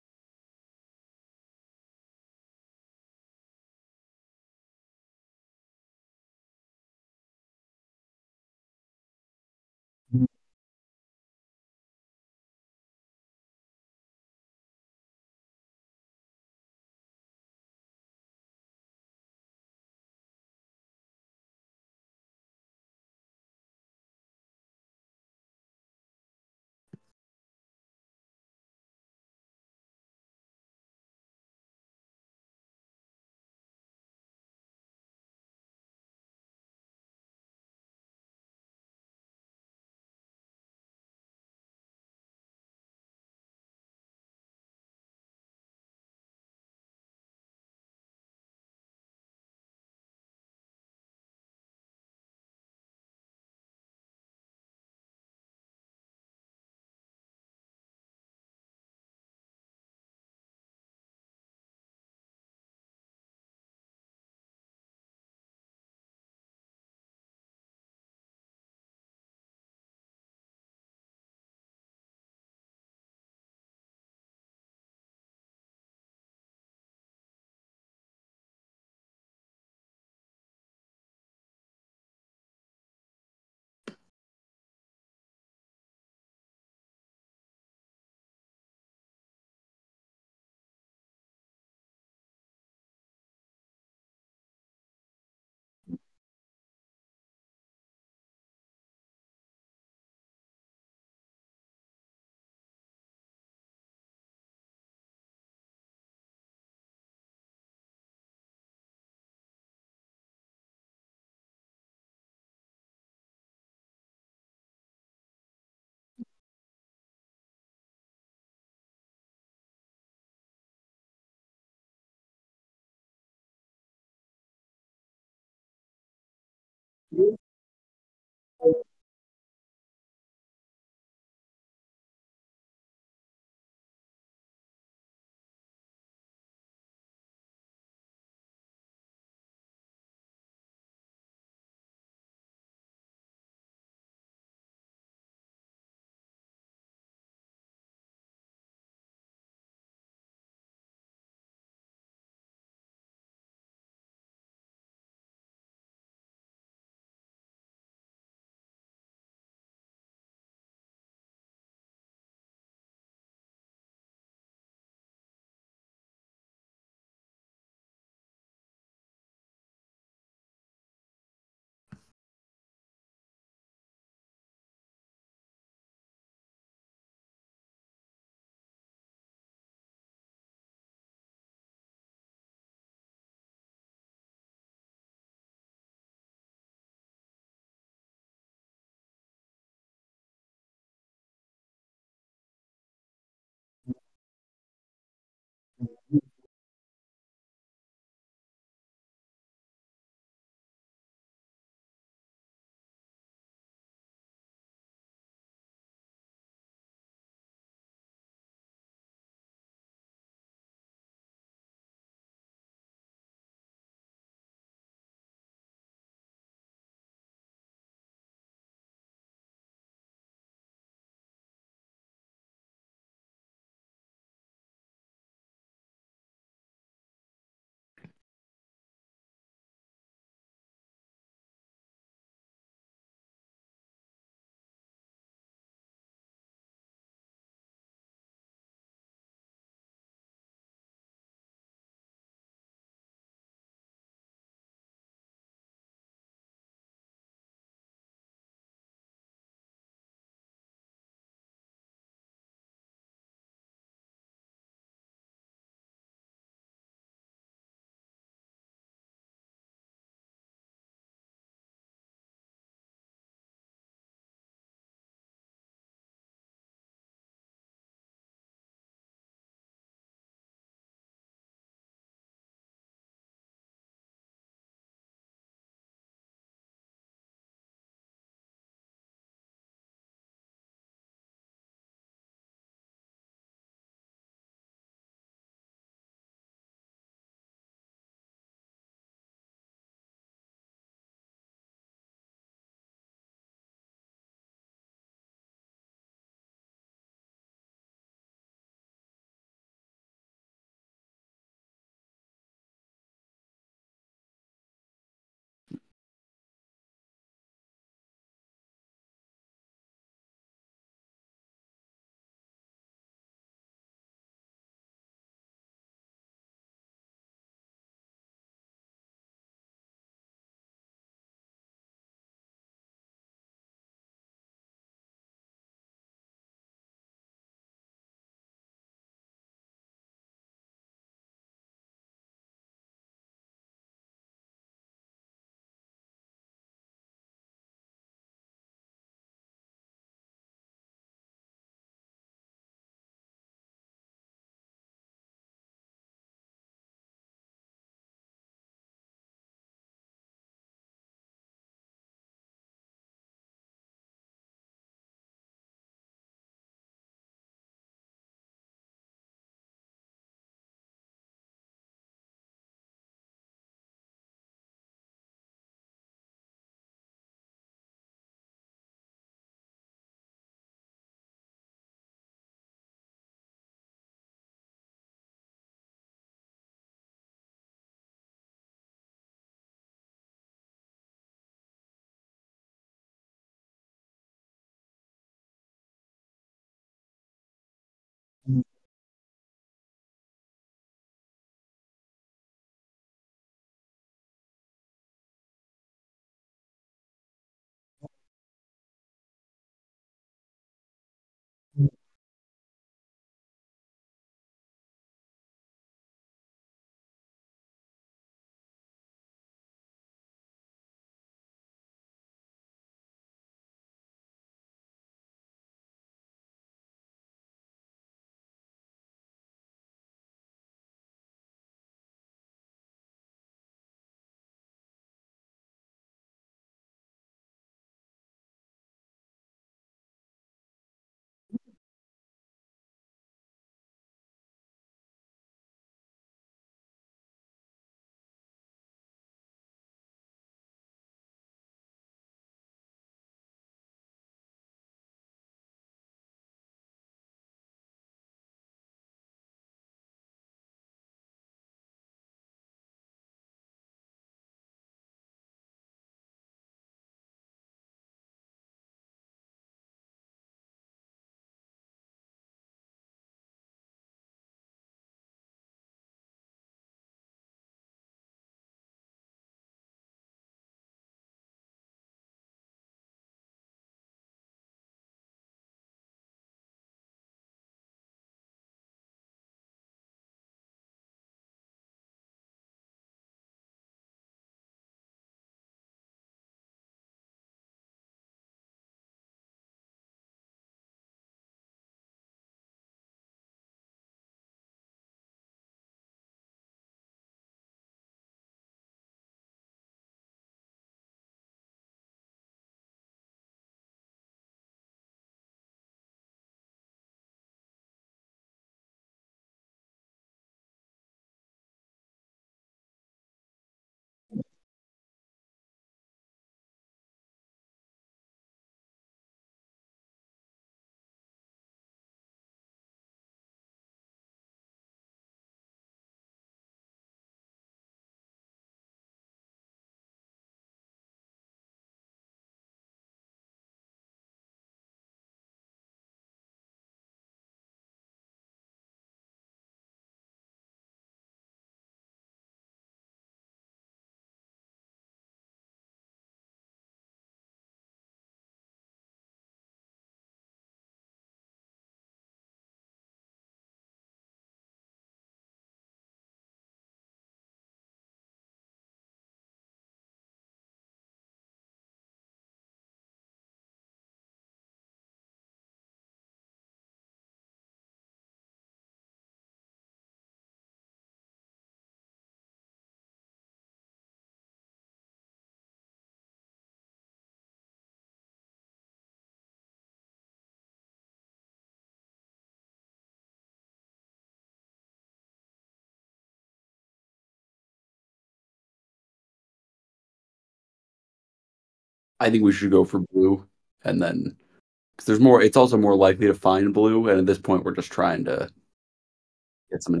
I think we should go for blue, and then because there's more. It's also more likely to find blue, and at this point, we're just trying to get somebody.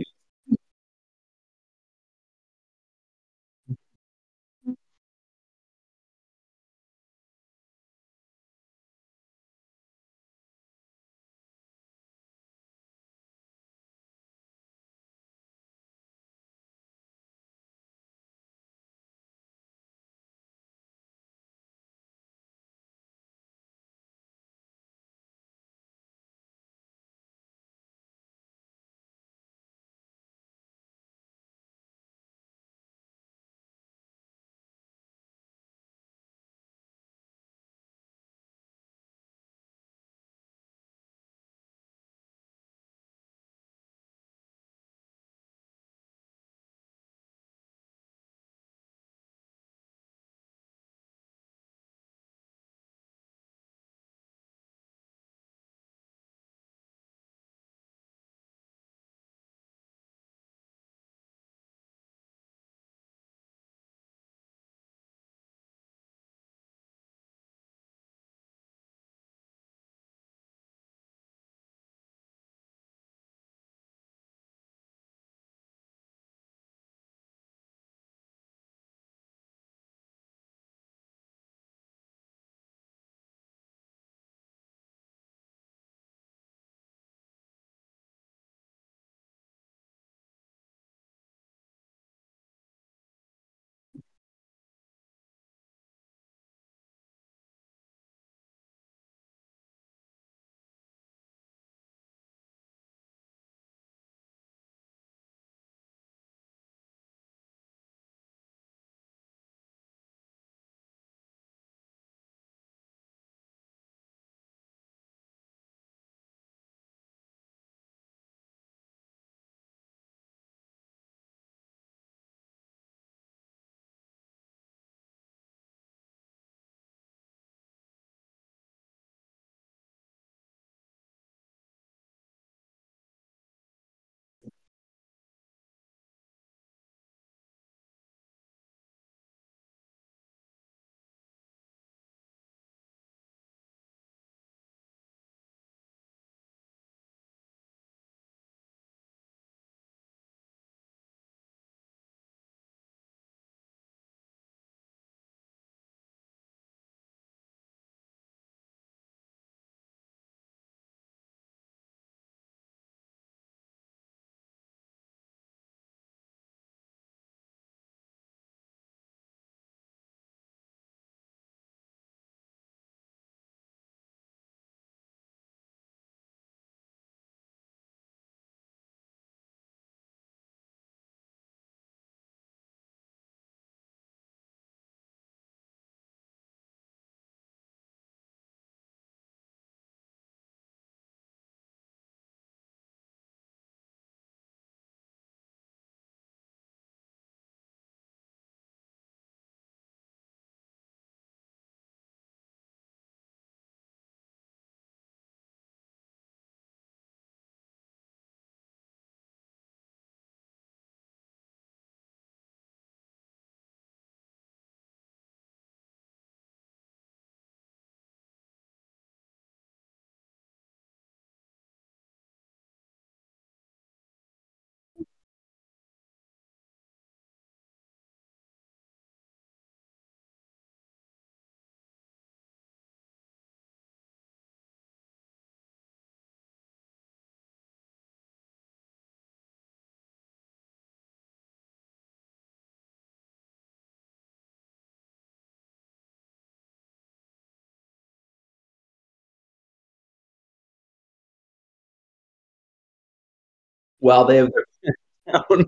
While they have their town.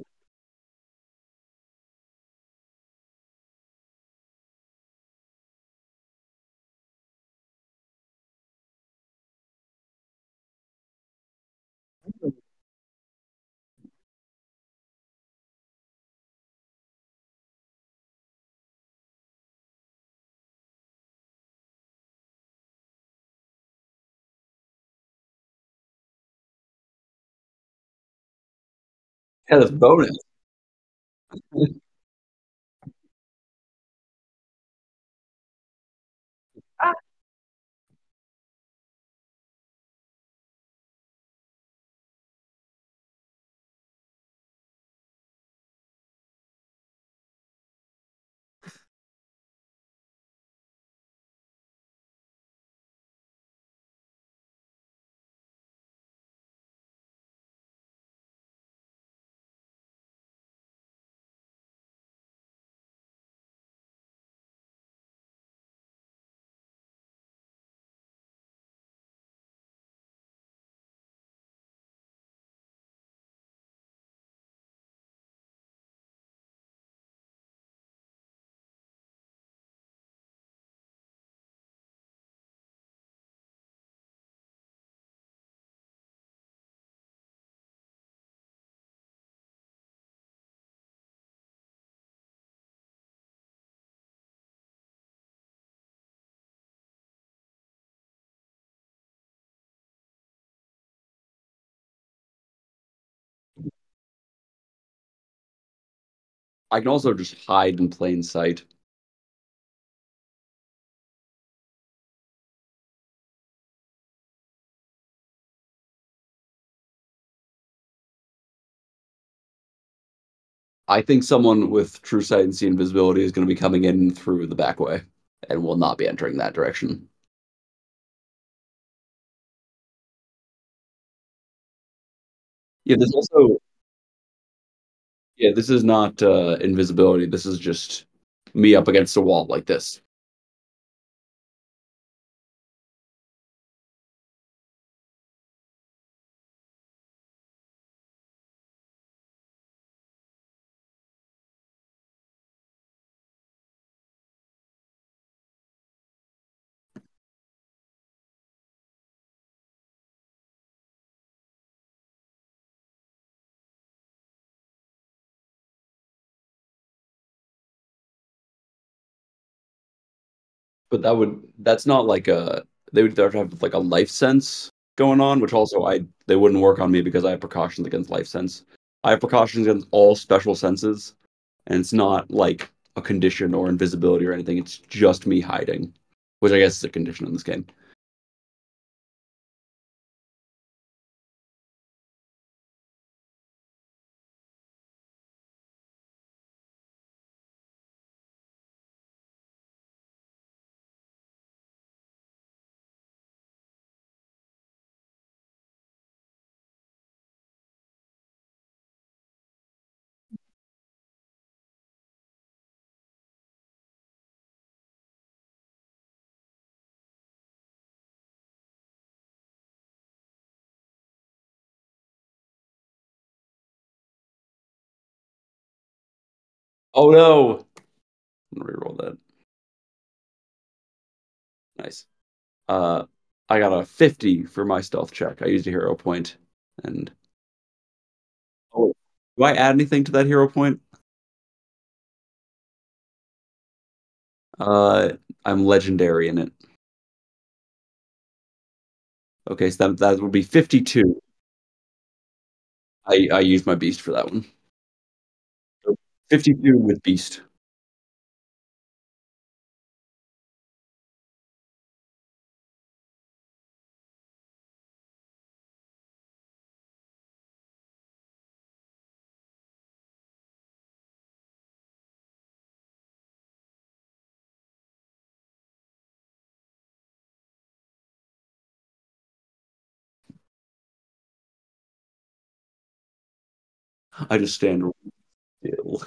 Yeah, that's bonus. I can also just hide in plain sight. I think someone with true sight and see invisibility is going to be coming in through the back way and will not be entering that direction. Yeah, there's also yeah, this is not invisibility. This is just me up against a wall like this. But that's not like a they would have to have like a life sense going on, which also I they wouldn't work on me because I have precautions against life sense. I have precautions against all special senses, and it's not like a condition or invisibility or anything. It's just me hiding, which I guess is a condition in this game. Oh no! I'm gonna reroll that. Nice. Uh, I got a 50 for my stealth check. I used a hero point, and oh, do I add anything to that hero point? Uh, I'm legendary in it. Okay, so that would be 52. I used my beast for that one. So 52 with beast. I just stand still.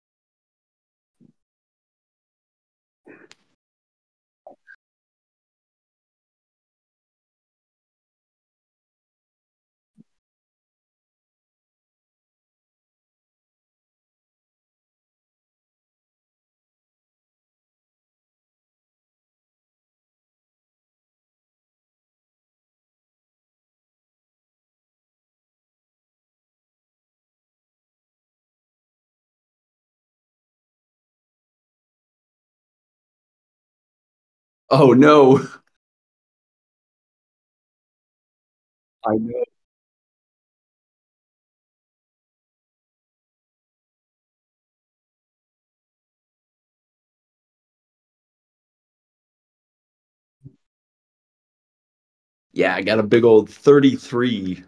Oh no! I know. Yeah, I got a big old 33.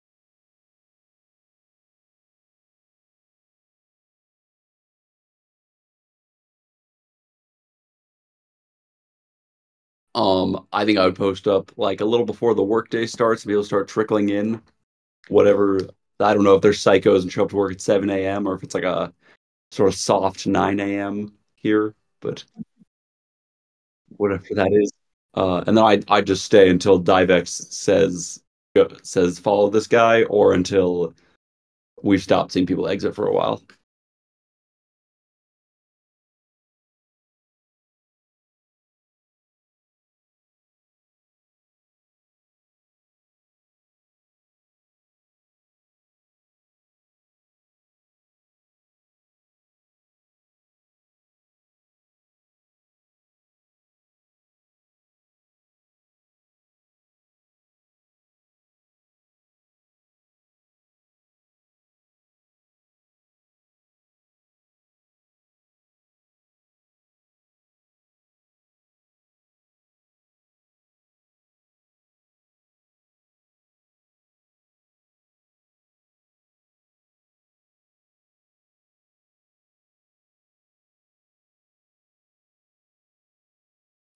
I think I would post up like a little before the workday starts, and people start trickling in. Whatever. I don't know if they're psychos and show up to work at 7 a.m. or if it's like a sort of soft 9 a.m. here, but whatever that is. And then I just stay until Divex says follow this guy, or until we've stopped seeing people exit for a while.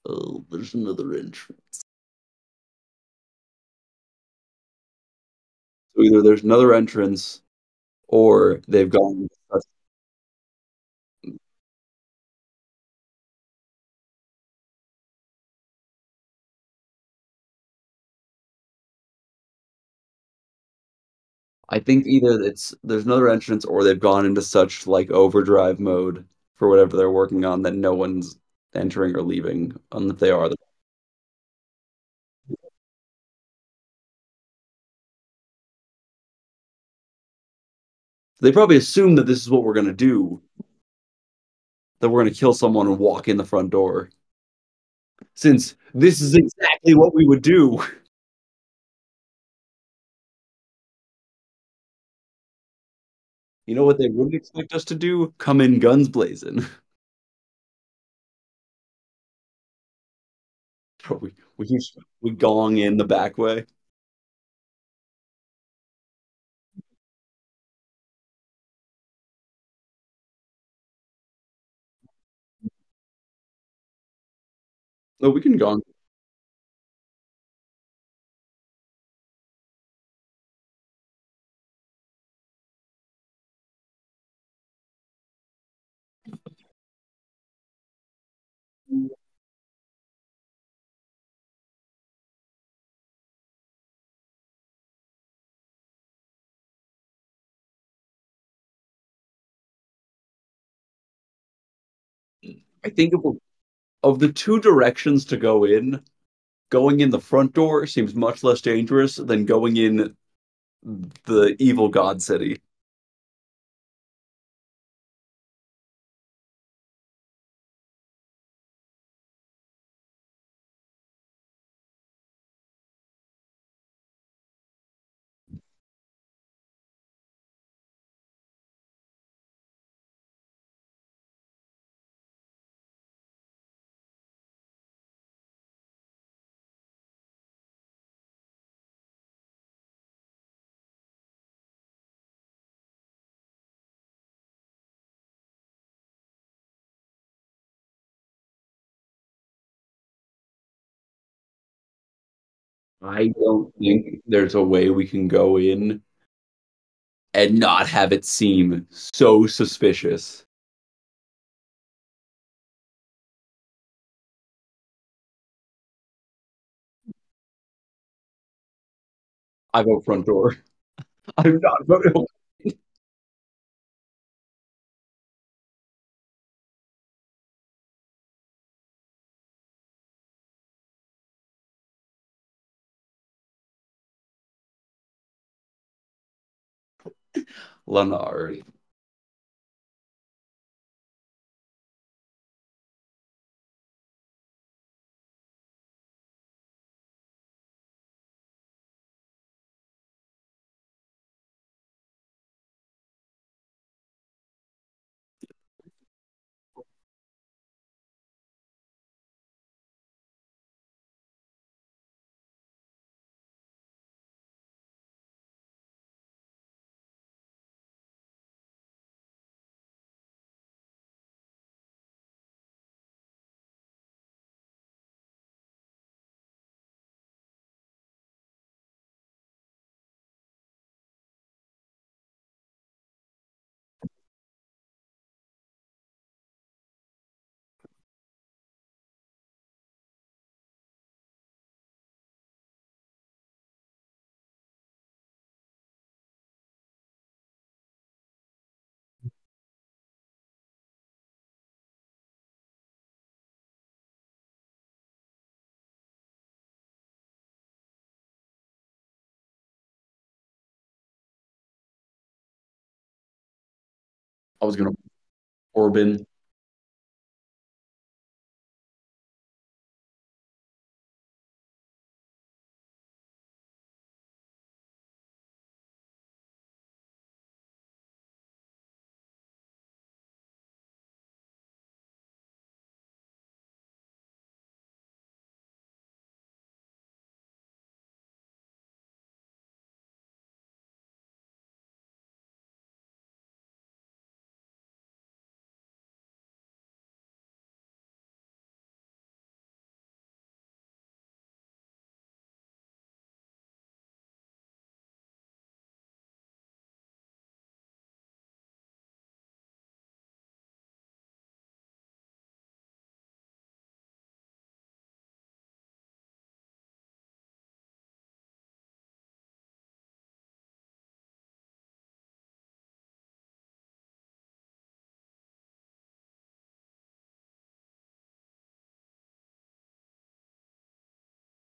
Oh, there's another entrance. So either there's another entrance or they've gone. I think either it's there's another entrance or they've gone into such like overdrive mode for whatever they're working on that no one's entering or leaving. And if they are, they probably assume that this is what we're gonna do, that we're gonna kill someone and walk in the front door. Since this is exactly what we would do. You know what they wouldn't expect us to do? Come in guns blazing. We gong in the back way. No, we can gong. I think of the two directions to go in, going in the front door seems much less dangerous than going in the evil god city. I don't think there's a way we can go in and not have it seem so suspicious. I vote front door. I'm not voting. Leonard. I was gonna Corbin.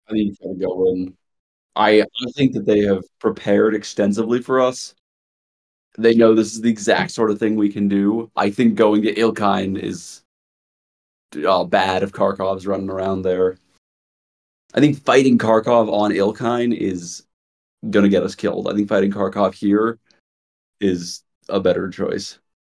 I think you gotta go in. I think that they have prepared extensively for us. They know this is the exact sort of thing we can do. I think going to Ilkine is bad if Karkov's running around there. I think fighting Karkov on Ilkine is gonna get us killed. I think fighting Karkov here is a better choice.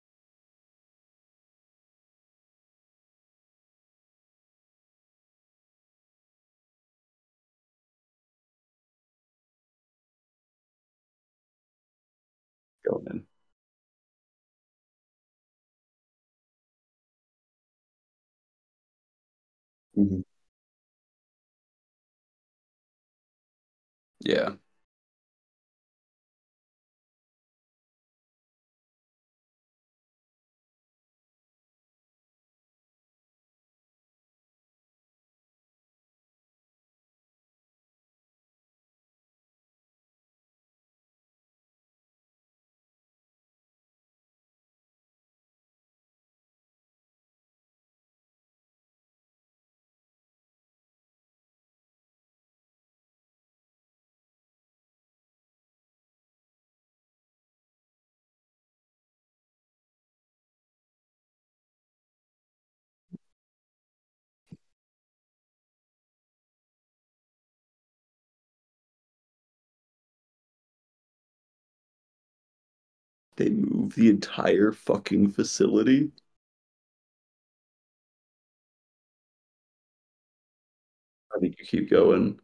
Going in. Mhm. Yeah. They move the entire fucking facility. I think you keep going.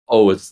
Oh, it's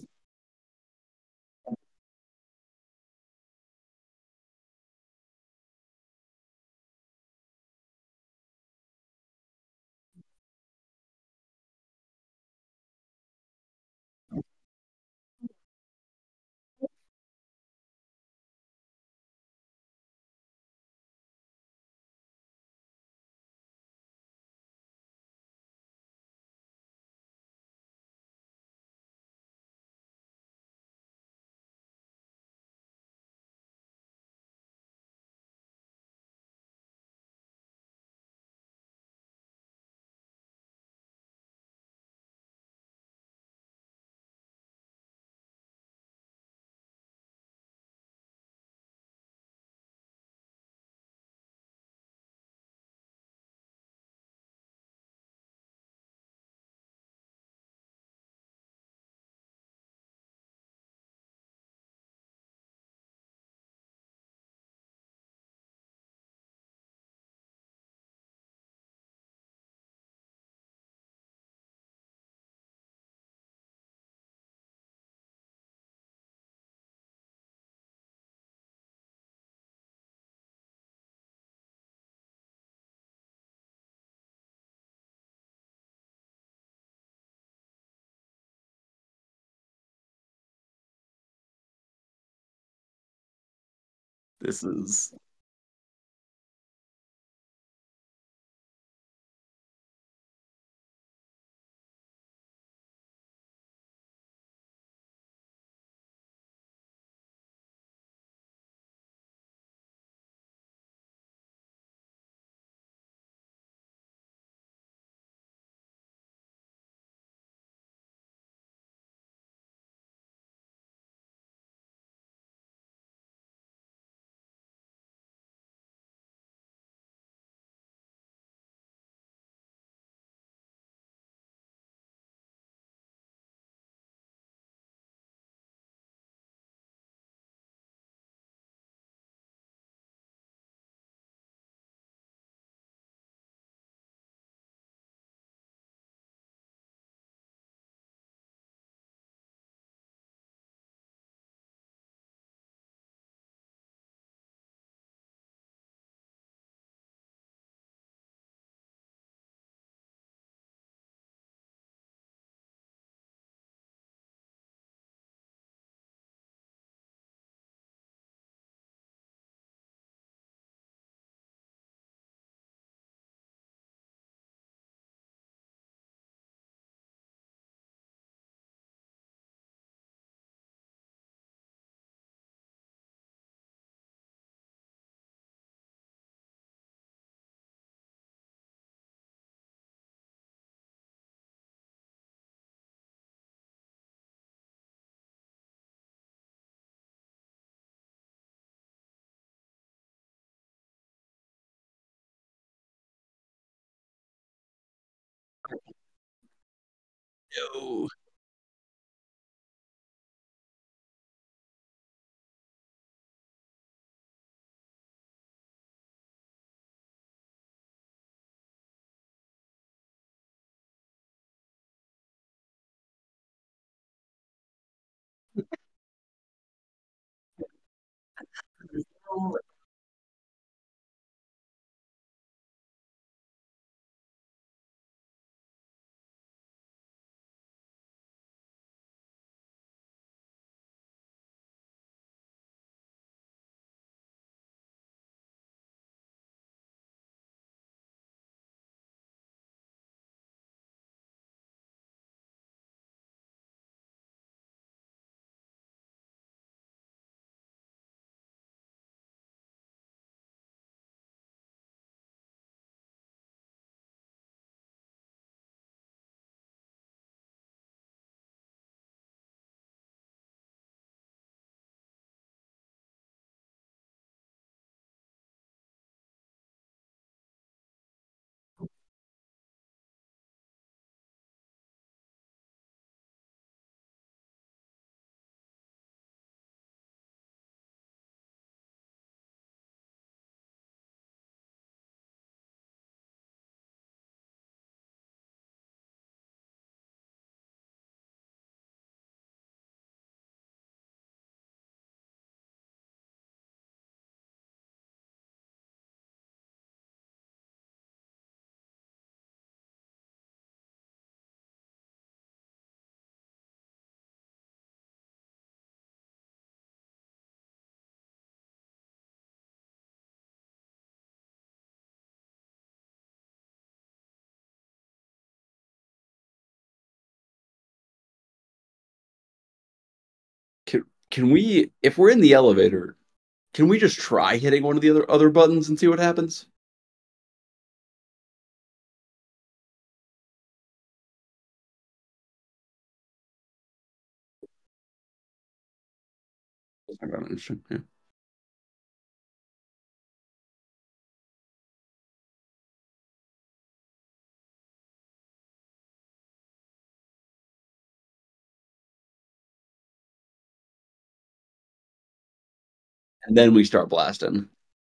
this is yo. Can we, if we're in the elevator, can we just try hitting one of the other buttons and see what happens? I found it interesting. Yeah. And then we start blasting.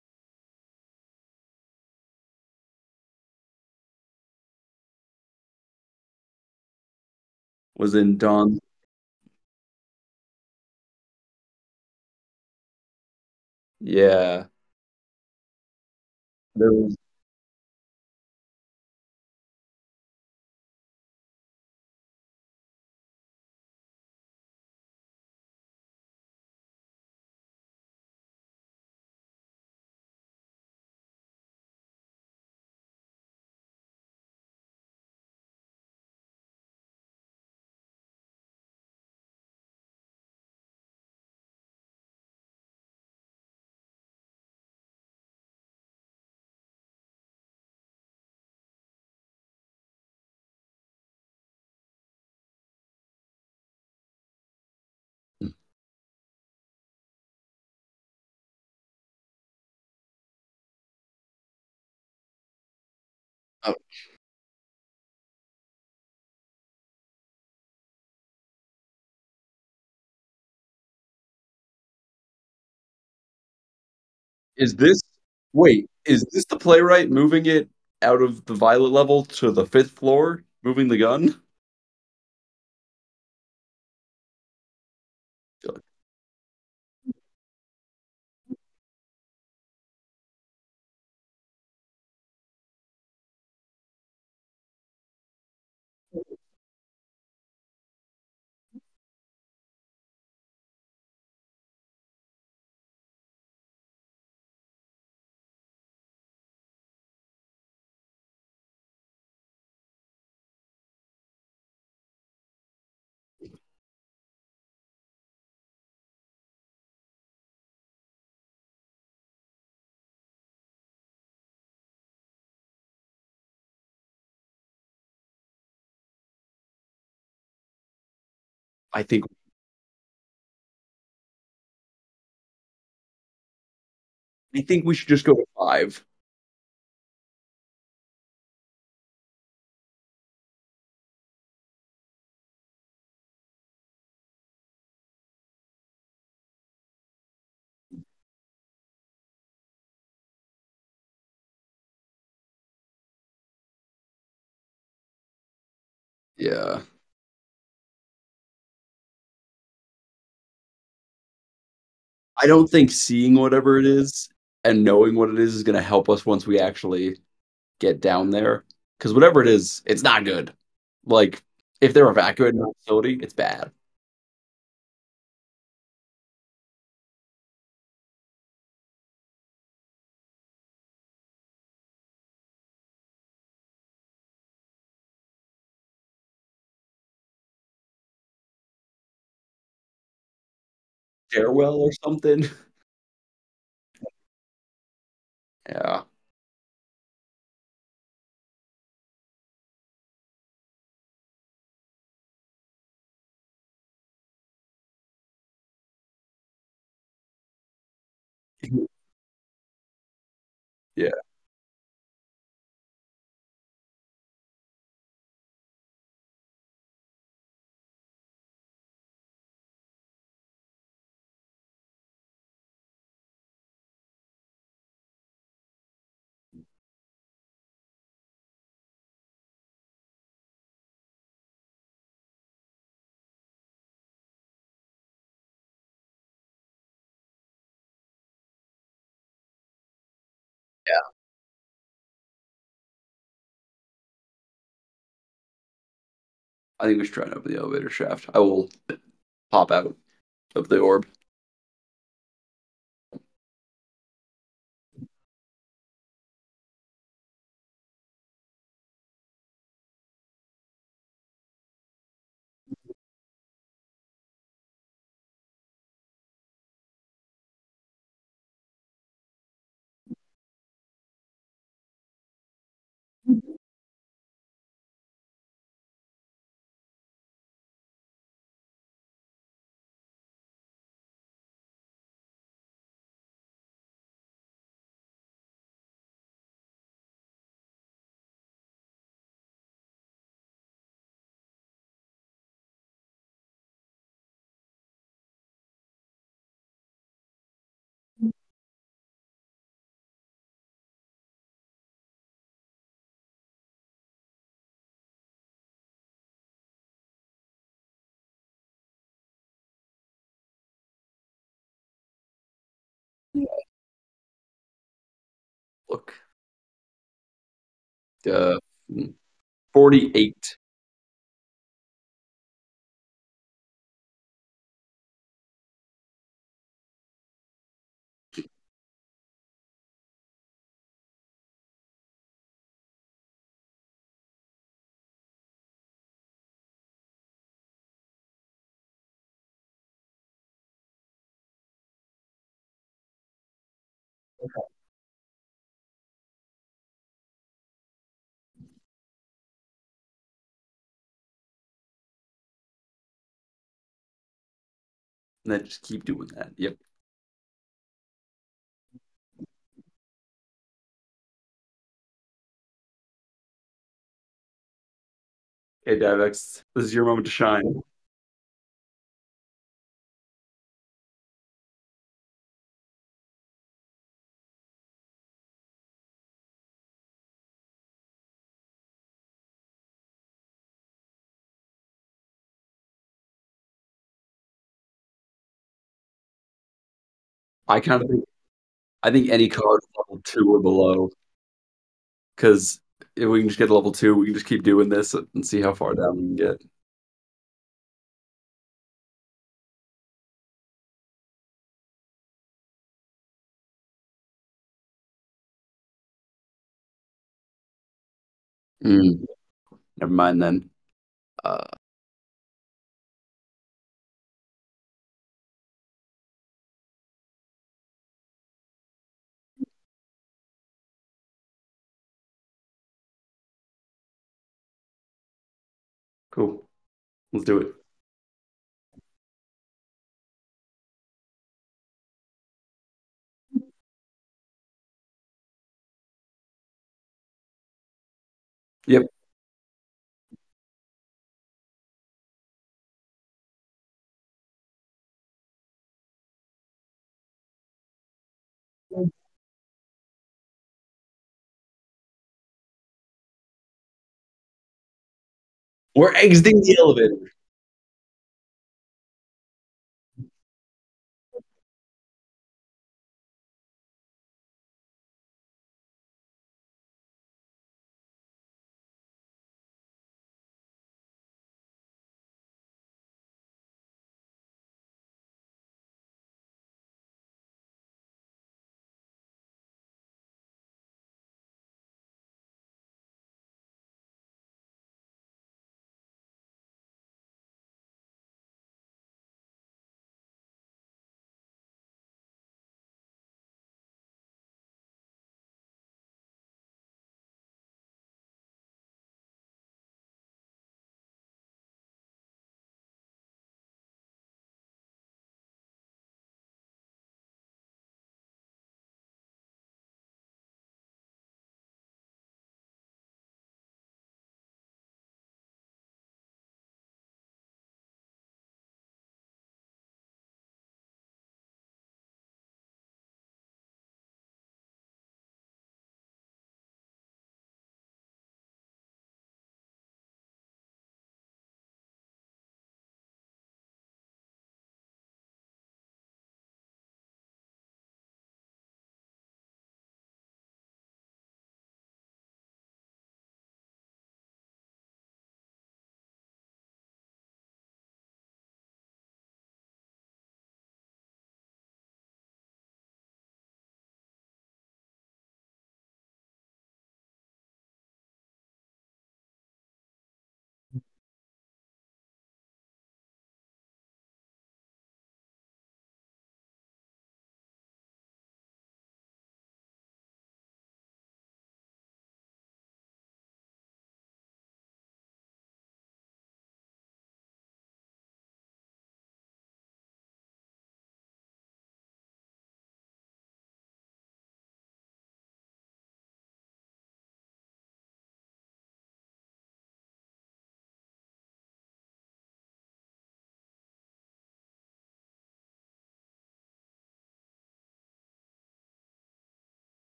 Was in Dawn. Yeah. There was oh, is this wait, is this the playwright moving it out of the violet level to the fifth floor, moving the gun? I think I think we should just go to five. Yeah. I don't think seeing whatever it is and knowing what it is going to help us once we actually get down there. Because whatever it is, it's not good. Like, if they're evacuating the facility, it's bad. Stairwell or something. Yeah. Yeah. Yeah. I think we should try and open the elevator shaft. I will pop out of the orb. Look, uh, 48. And then just keep doing that. Yep. Okay, Divex, this is your moment to shine. I think any card level two or below, because if we can just get to level two, we can just keep doing this and see how far down we can get. Mm, never mind then. Uh, cool. Let's do it. Yep. We're exiting the elevator.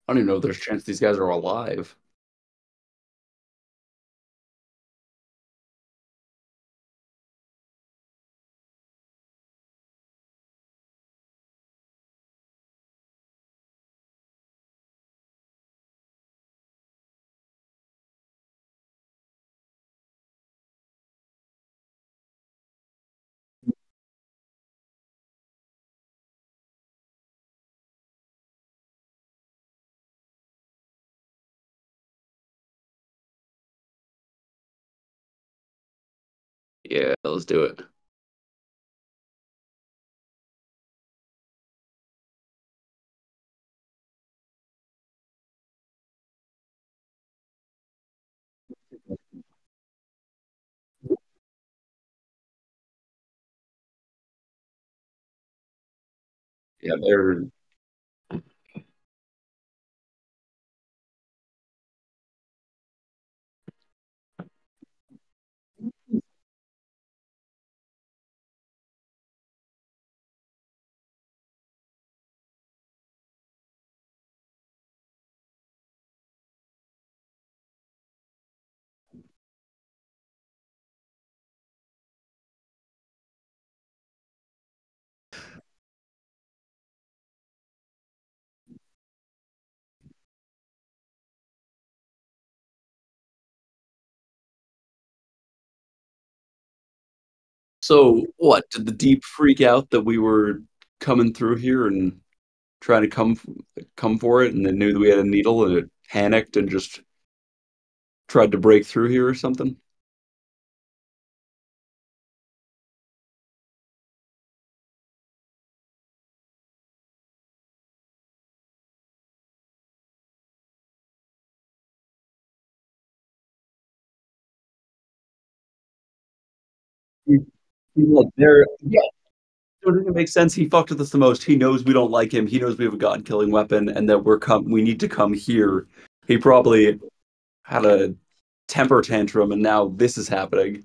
I don't even know if there's a chance these guys are alive. Yeah, let's do it. Yeah, they're so what? Did the deep freak out that we were coming through here and trying to come for it, and they knew that we had a needle, and it panicked and just tried to break through here or something? He- He's like, there, yeah, it doesn't make sense. He fucked with us the most. He knows we don't like him. He knows we have a god-killing weapon, and that we need to come here. He probably had a temper tantrum, and now this is happening.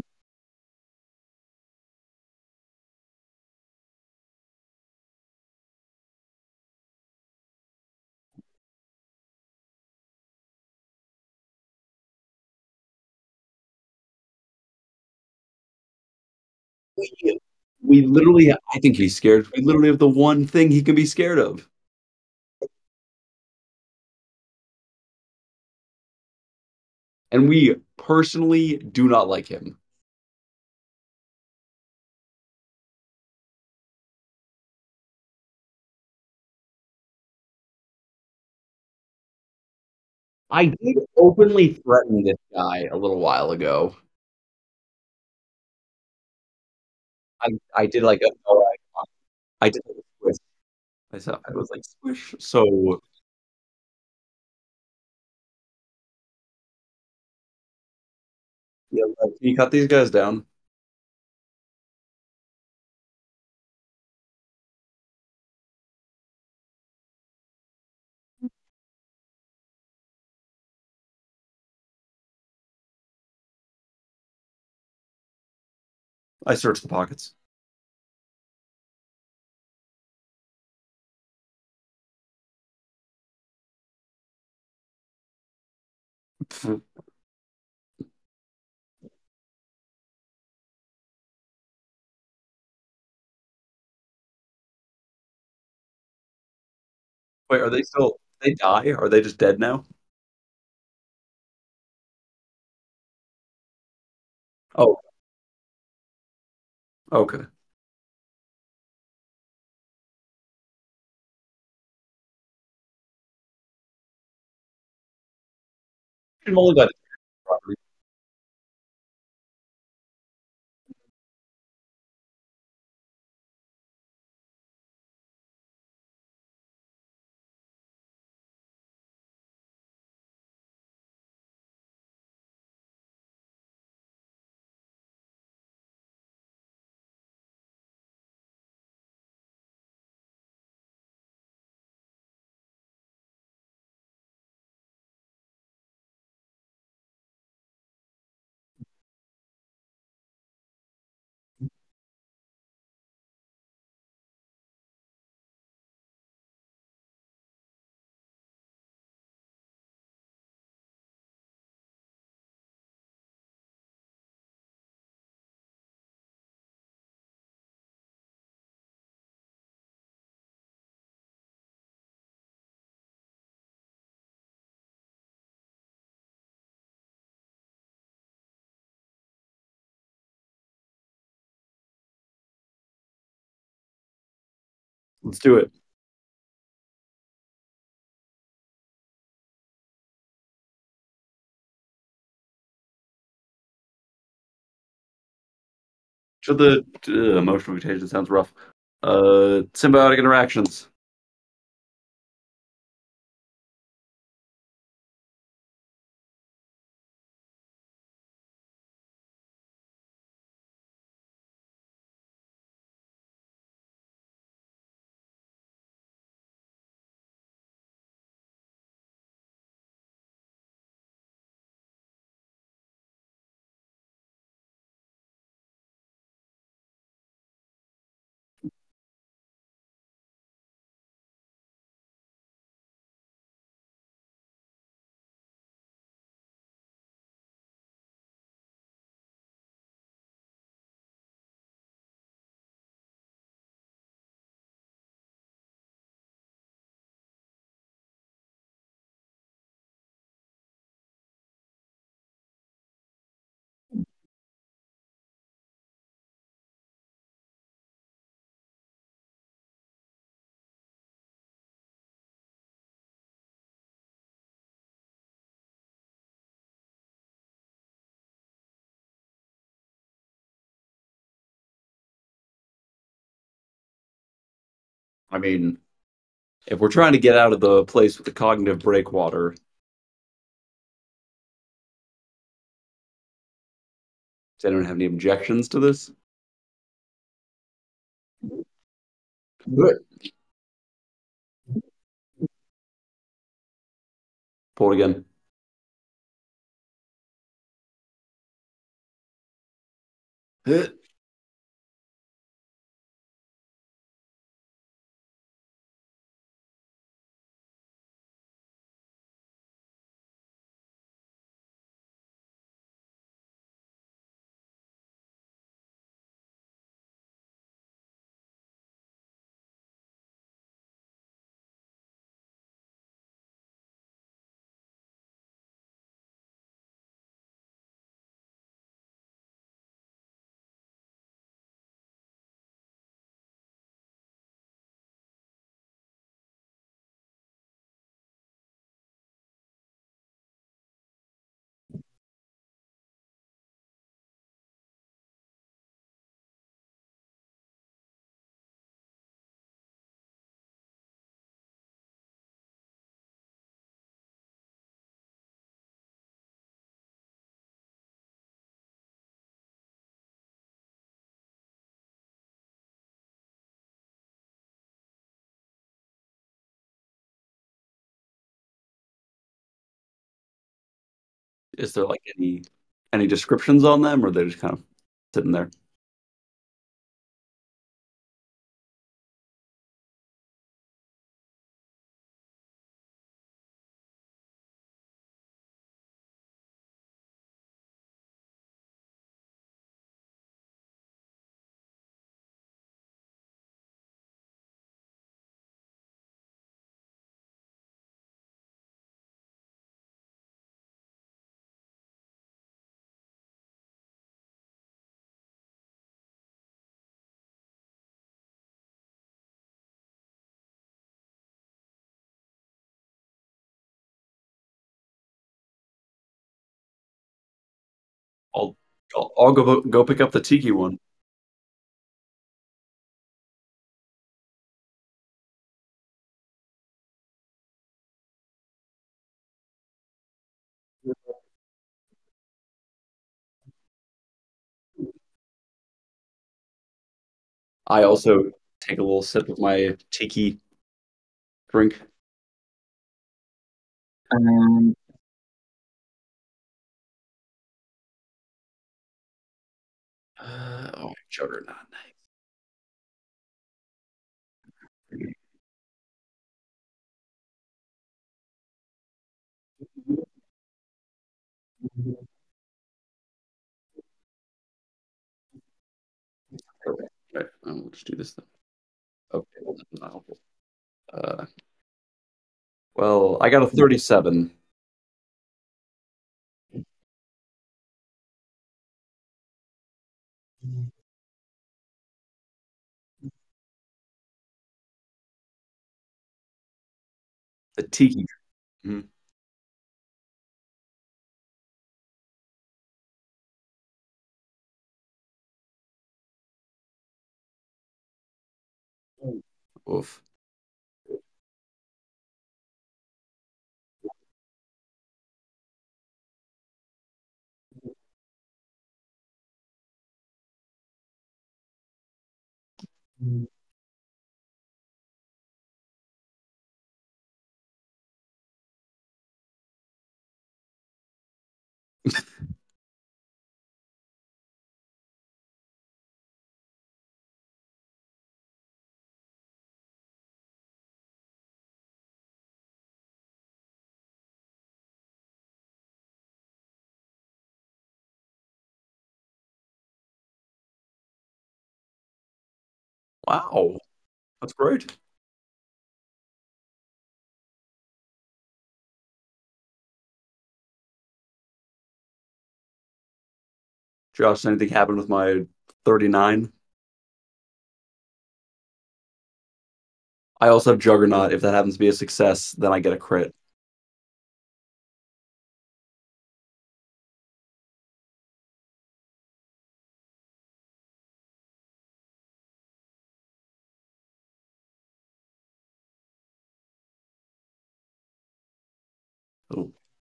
We, we literally, I think he's scared. We literally have the one thing he can be scared of, and we personally do not like him. I did openly threaten this guy a little while ago. I did like a oh, I did like a squish. I was like squish. So yeah, like, can you cut these guys down? I searched the pockets. Wait, are they still? They die? Are they just dead now? Oh, okay. I'm only got property. Let's do it. To the emotional mutation sounds rough. Symbiotic interactions. I mean, if we're trying to get out of the place with the cognitive breakwater, does anyone have any objections to this? Good. Pull it again. Is there like any descriptions on them, or are they just kind of sitting there? I'll I'll go pick up the tiki one. I also take a little sip of my tiki drink. Oh, Juggernaut. Okay, right. We'll just do this then. Okay, well, that's not helpful. Uh, well, I got a 37. The tiki. Mhm. Oof. Wow, that's great. Josh, anything happened with my 39? I also have Juggernaut. If that happens to be a success, then I get a crit. Oh,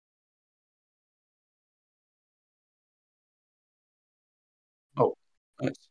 oh, nice.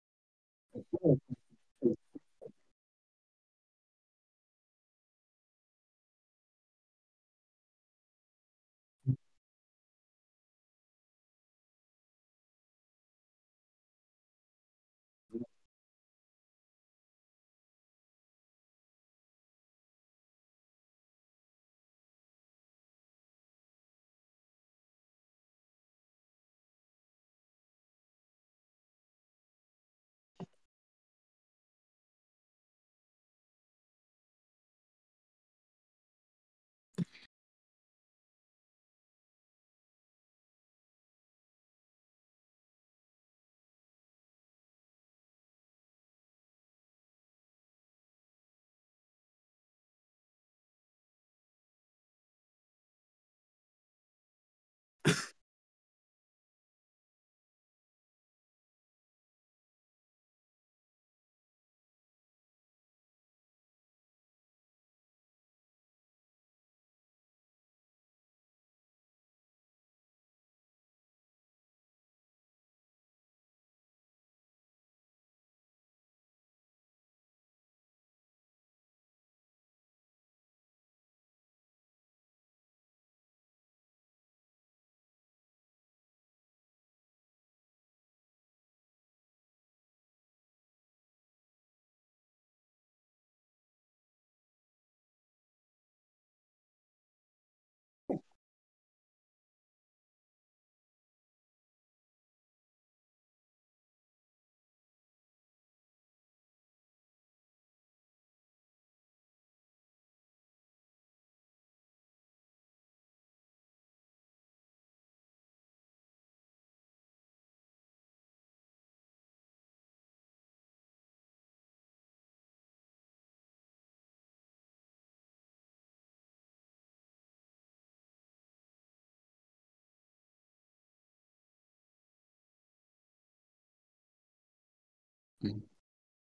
Mhm.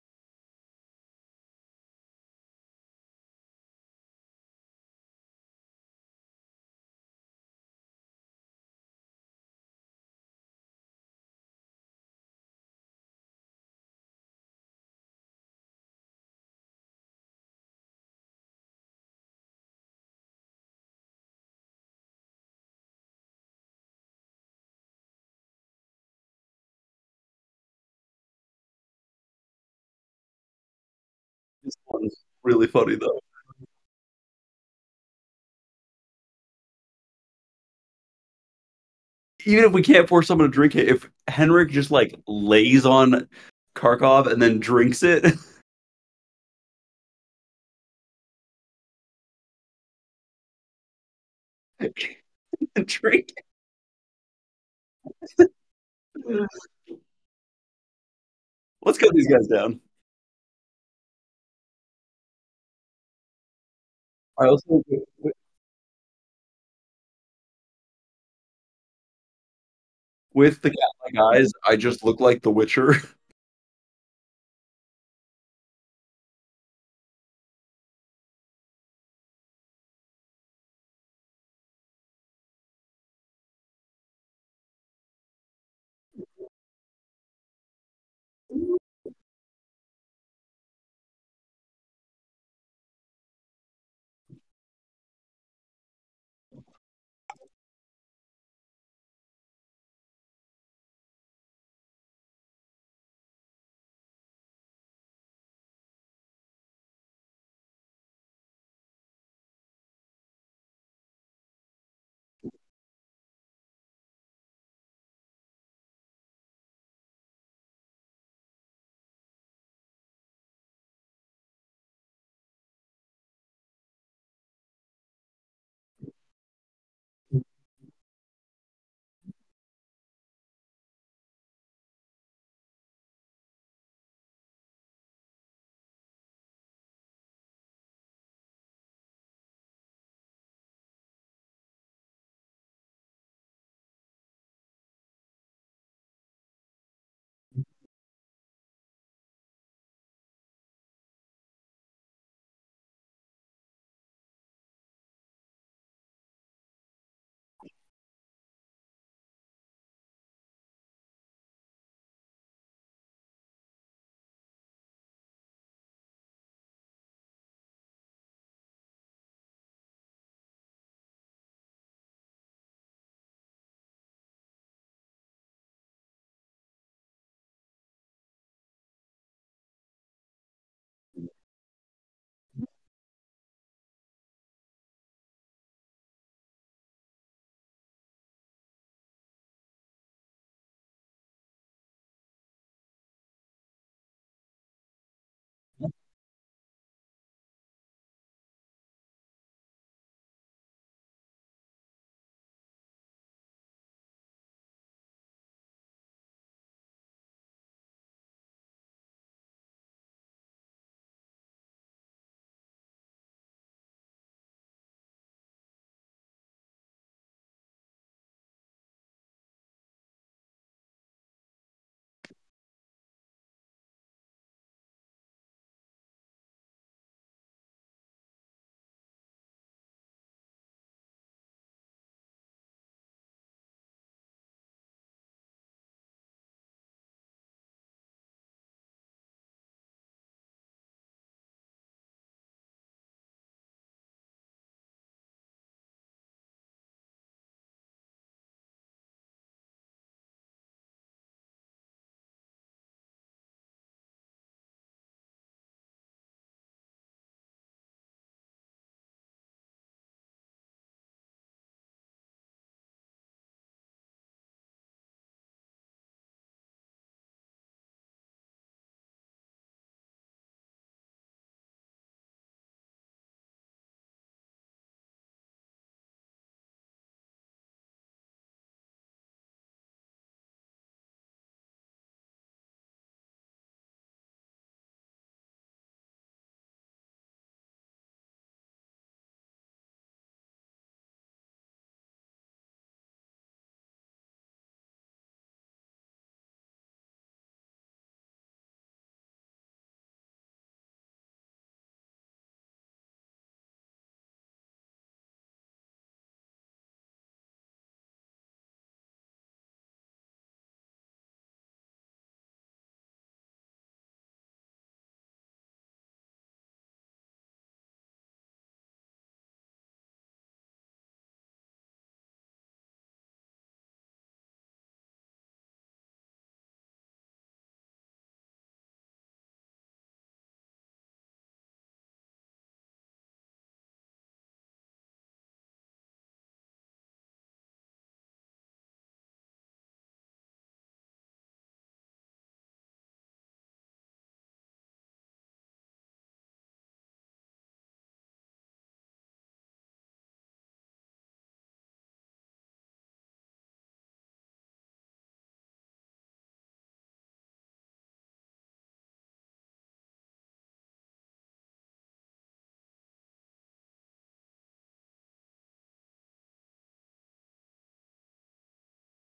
This one's really funny though. Even if we can't force someone to drink it, if Henrik just like lays on Karkov and then drinks it and drink it. Let's cut these guys down. I also with the cat-like eyes, I just look like The Witcher.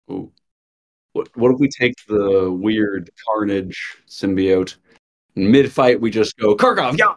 Ooh. What if we take the weird Carnage symbiote? Mid fight, we just go Karkov, yeah.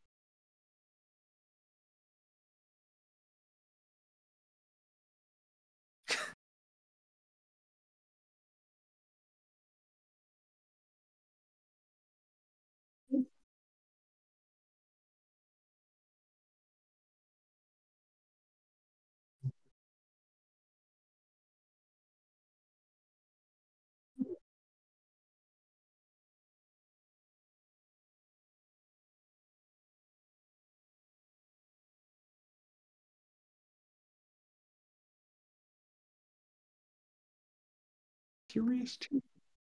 Curious too.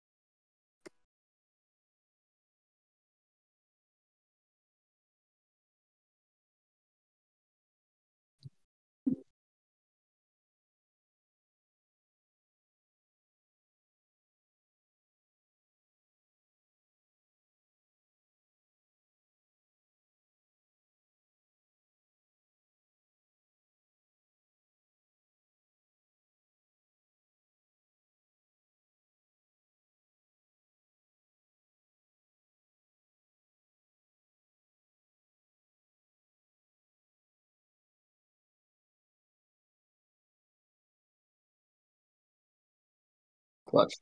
Clutch.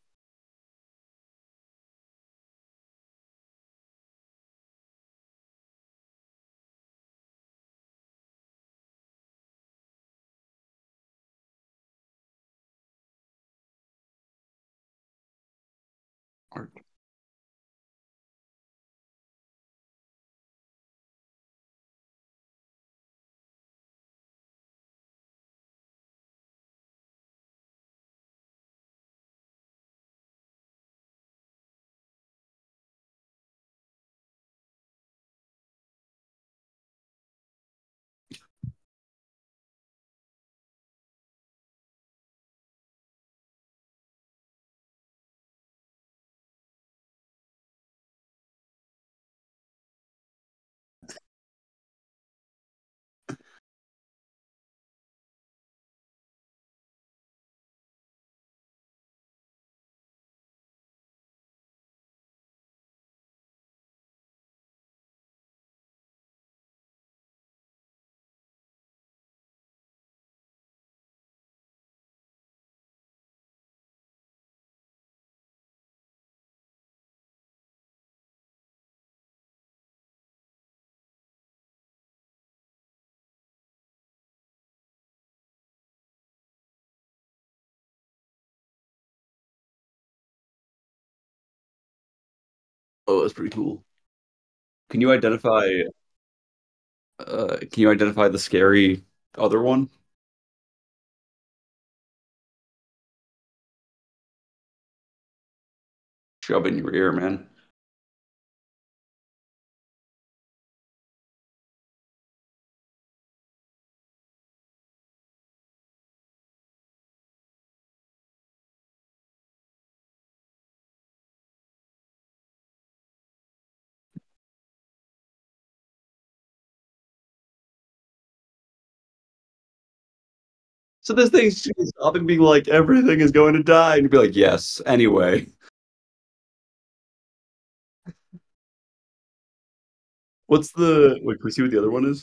Art. Oh, that's pretty cool. Can you identify the scary other one? Shove it in your ear, man. So this thing's just stopping being like everything is going to die, and you'd be like, yes. Anyway, what's the wait? Can we see what the other one is?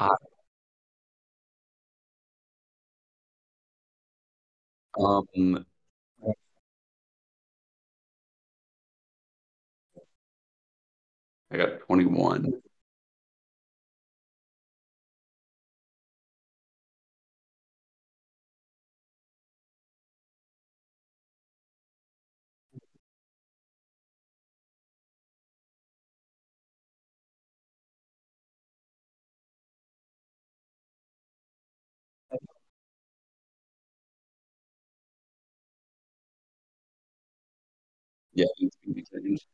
I, um, I got 21. Yeah, it's gonna be changed.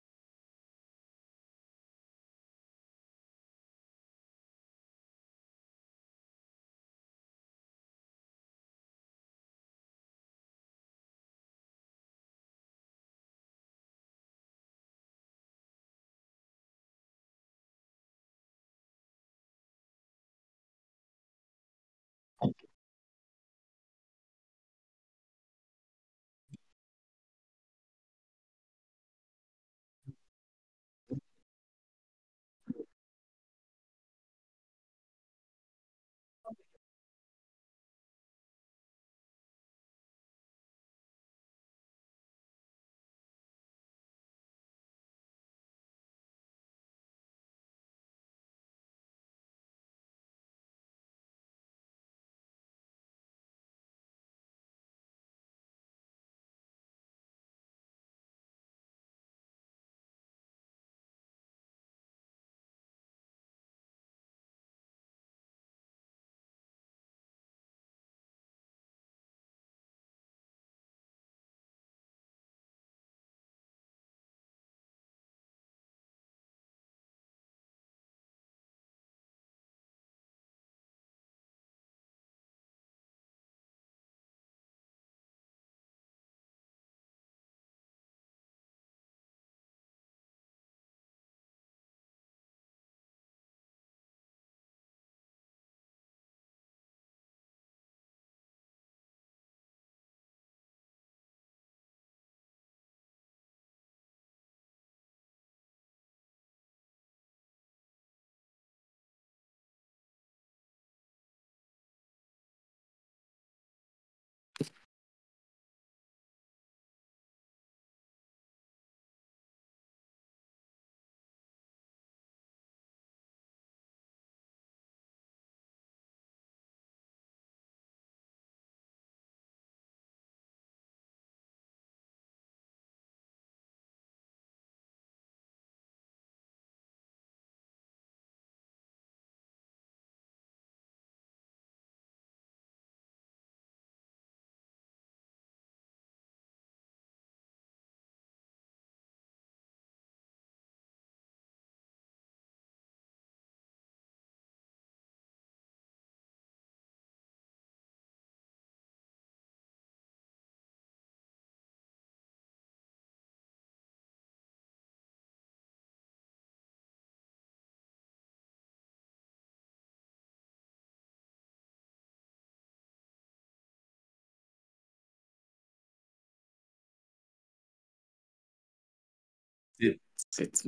It's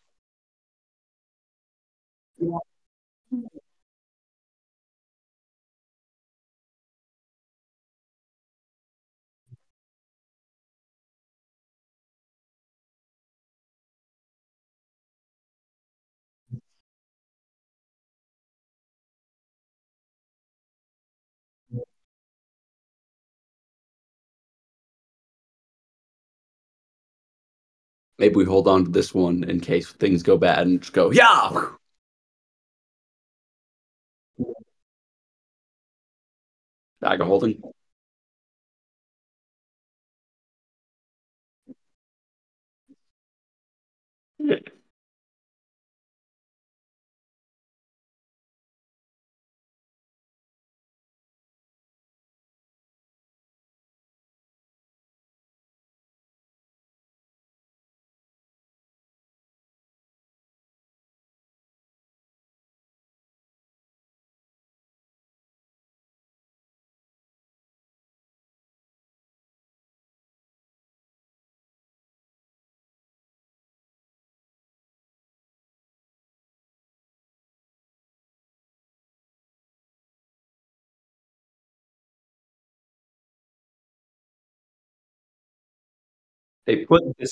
maybe we hold on to this one in case things go bad and just go, yeah, bag of holding. They put this.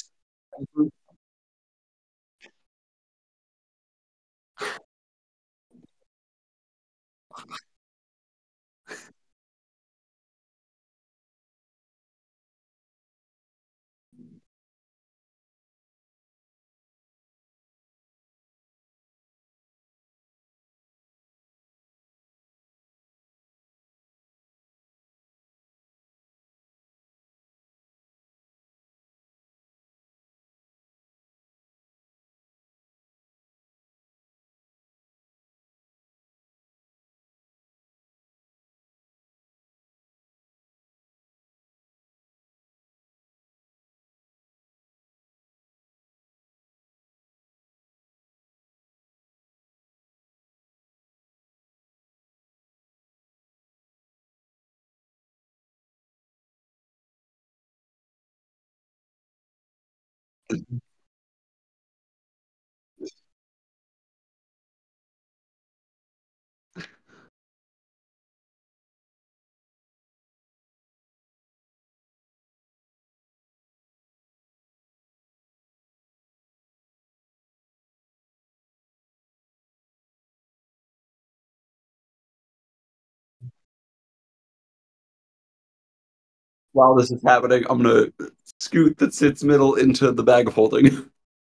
While this is happening, I'm gonna scoot that sits middle into the bag of holding.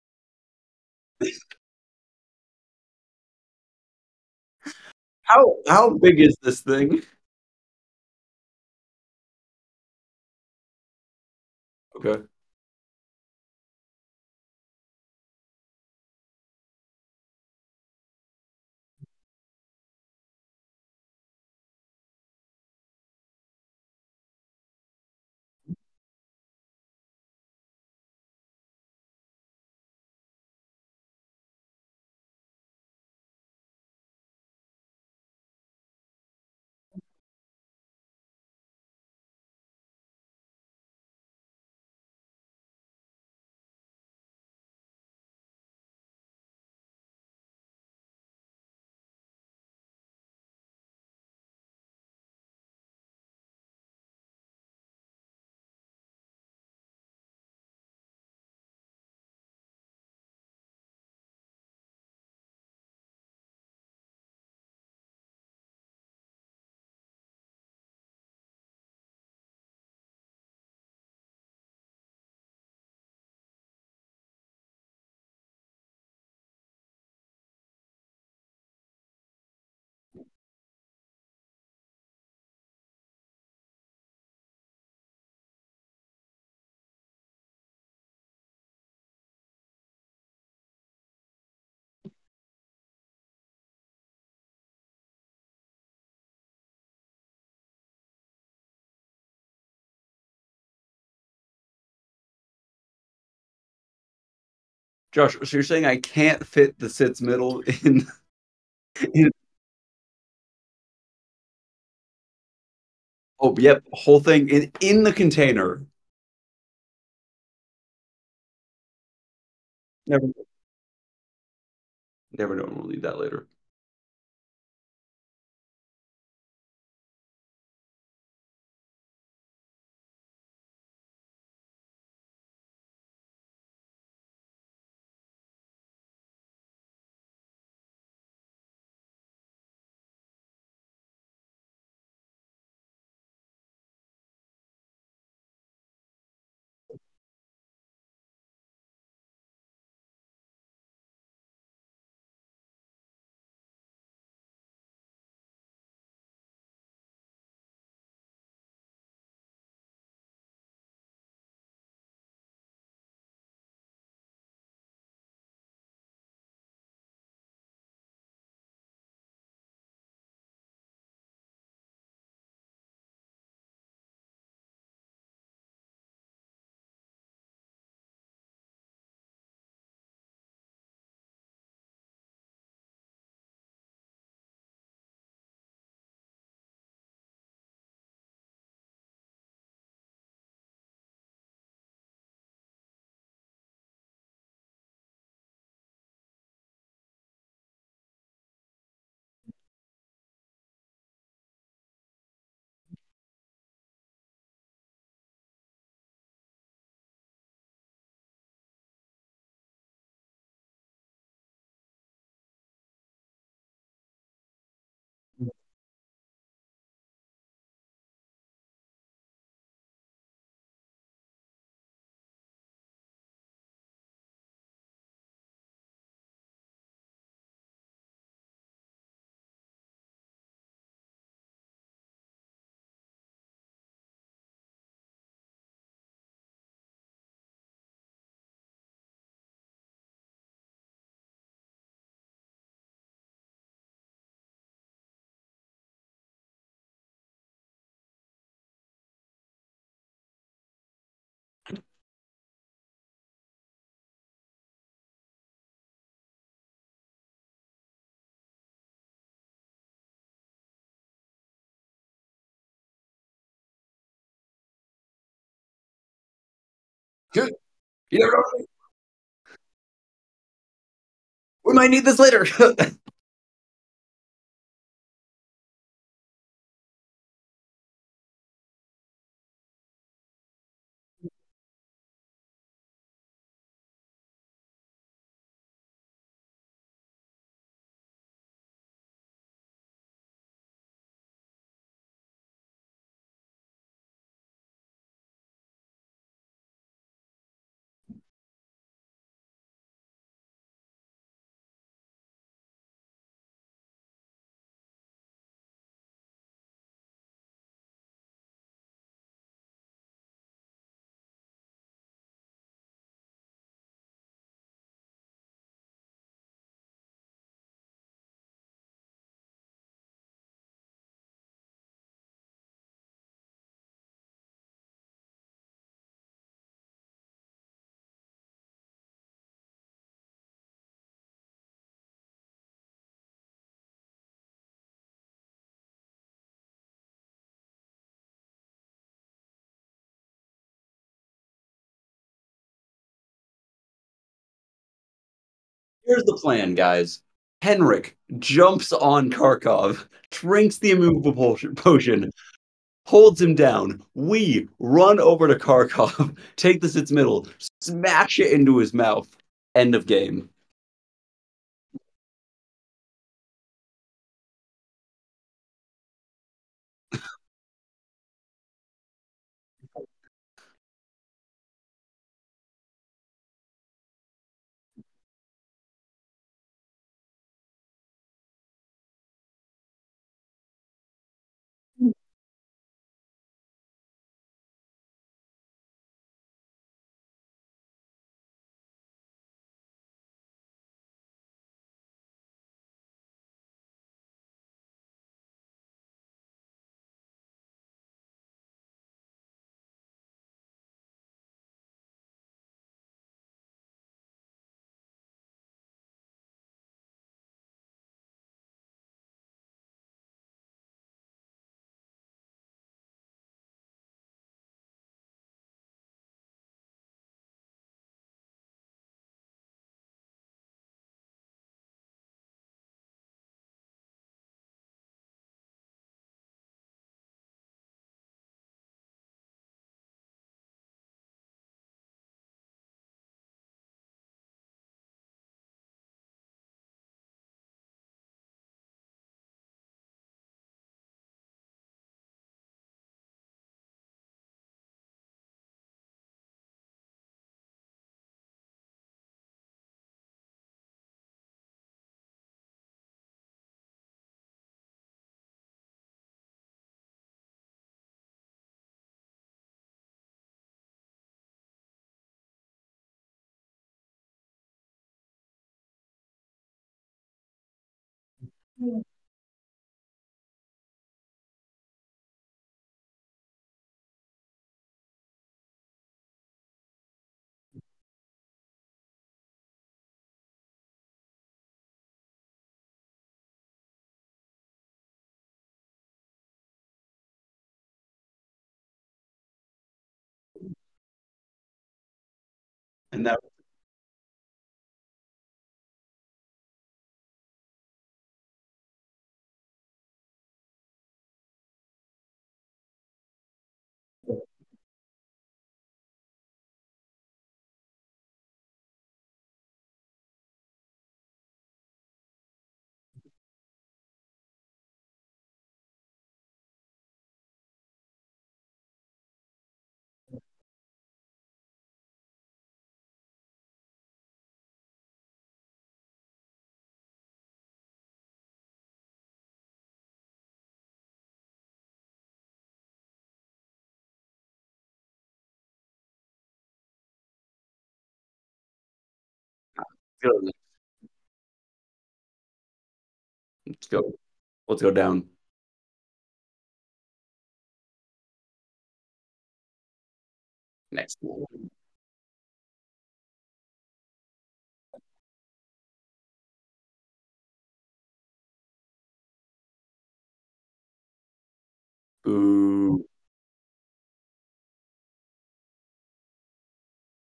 How big is this thing? Okay. Josh, so you're saying I can't fit the sits middle in oh yep, whole thing in the container. Never never know. We'll leave that later. You never know. We might need this later. Here's the plan, guys. Henrik jumps on Karkov, drinks the immovable potion, holds him down. We run over to Karkov, take the Sith's middle, smash it into his mouth. End of game. And that good. Let's go. Let's go down. Next one. Ooh.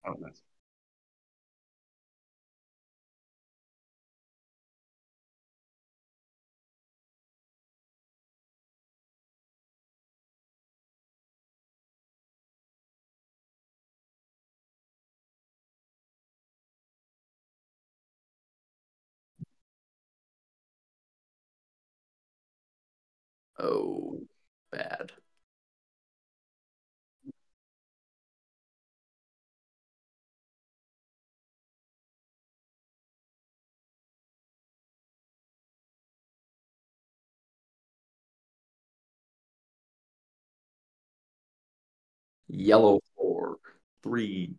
Oh, nice. Oh, bad. Yellow 4, 3.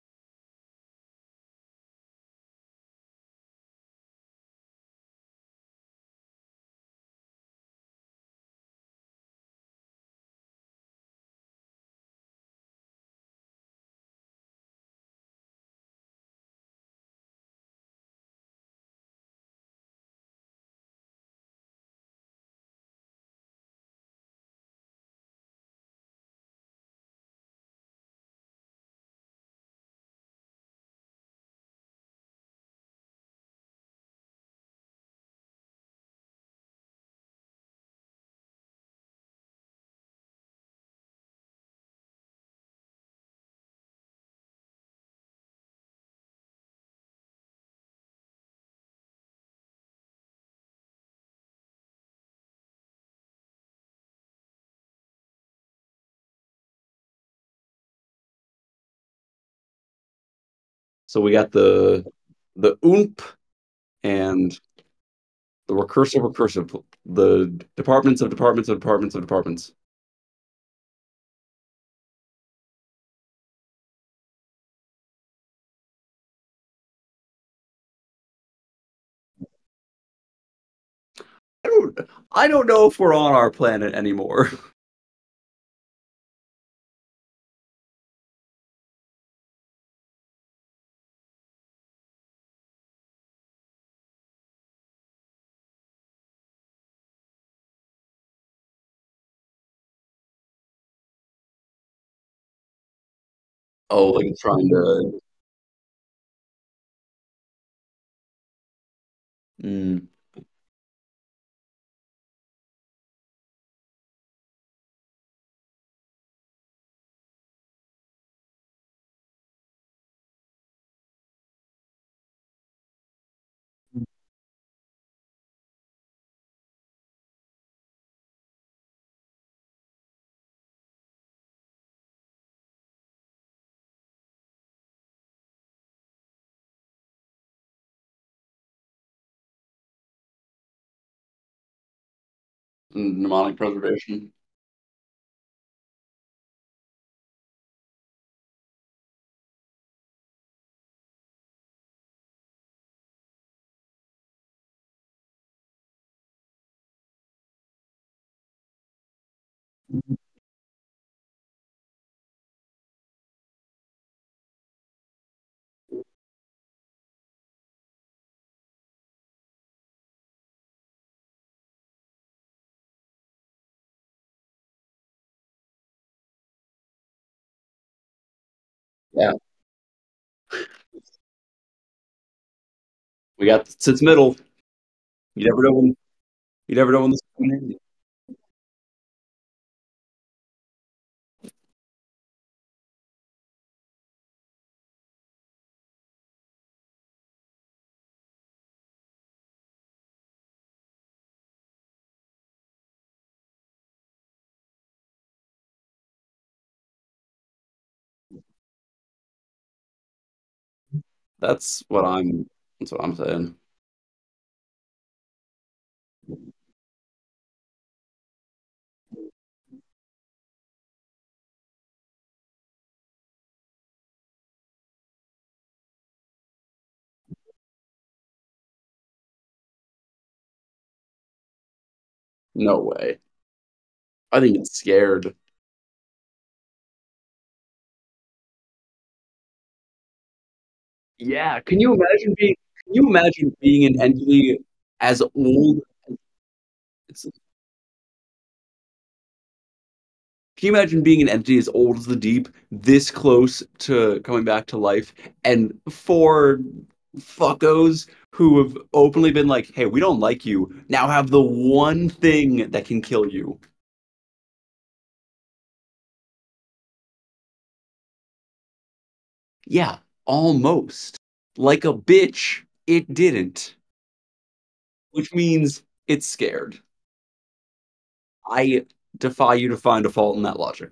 So we got the OOMP and the recursive, the departments of departments of departments of departments. I don't I don't know if we're on our planet anymore. Oh, like trying to. Mm, mnemonic preservation. Yeah, we got sits middle. You never know when you never know when this is coming in. That's what I'm. That's what I'm saying. No way. I think it's scared. Yeah. Can you imagine being an entity as old? It's Can you imagine being an entity as old as the deep, this close to coming back to life, and four fuckos who have openly been like, "Hey, we don't like you," now have the one thing that can kill you? Yeah, almost. Like a bitch, it didn't, which means it's scared. I defy you to find a fault in that logic.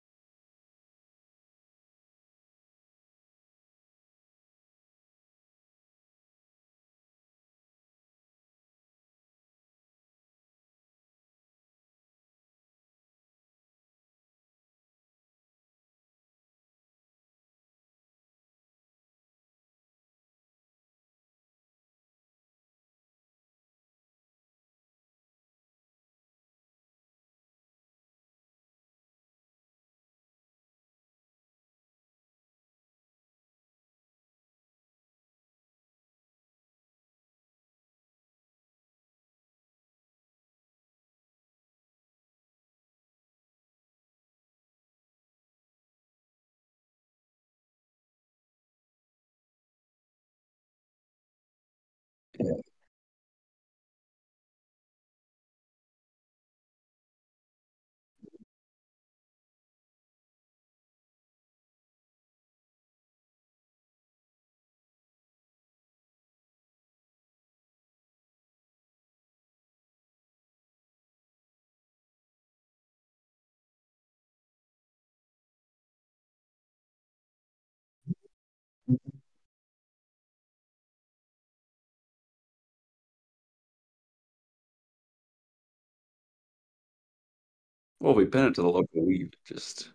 Well, we pin it to the local weave. Just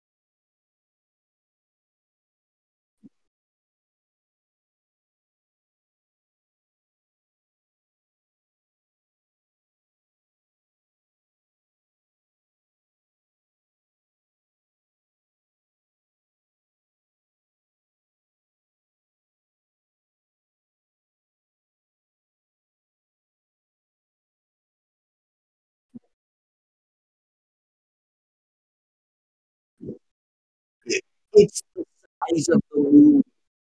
it's the size of the moon.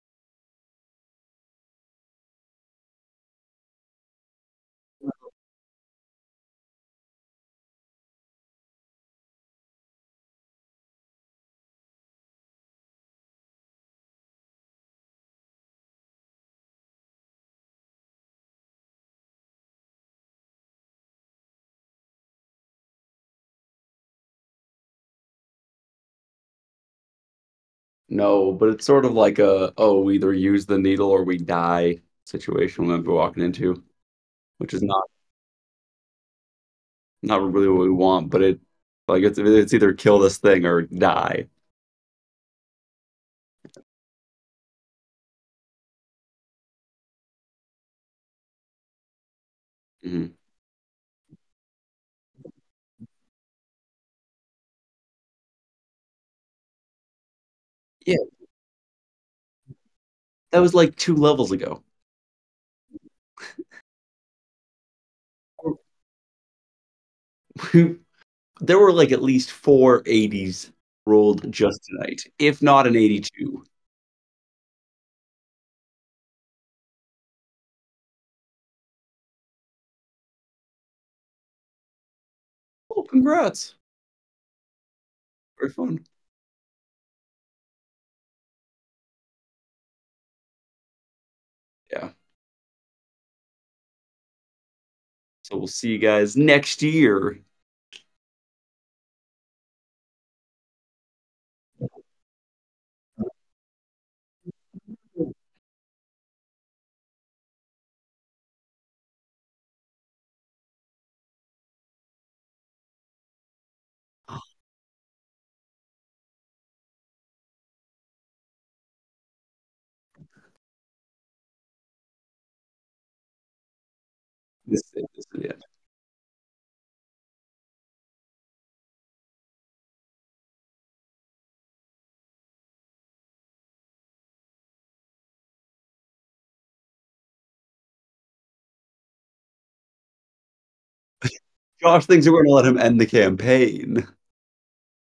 No, but it's sort of like a, oh, we either use the needle or we die situation we might be walking into, which is not really what we want, but it's either kill this thing or die. Mhm. Yeah, that was like 2 levels ago. There were like at least four 80s rolled just tonight, if not an 82. Oh, congrats. Very fun. Yeah. So we'll see you guys next year. Yeah. Josh thinks we're going to let him end the campaign.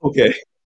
Okay.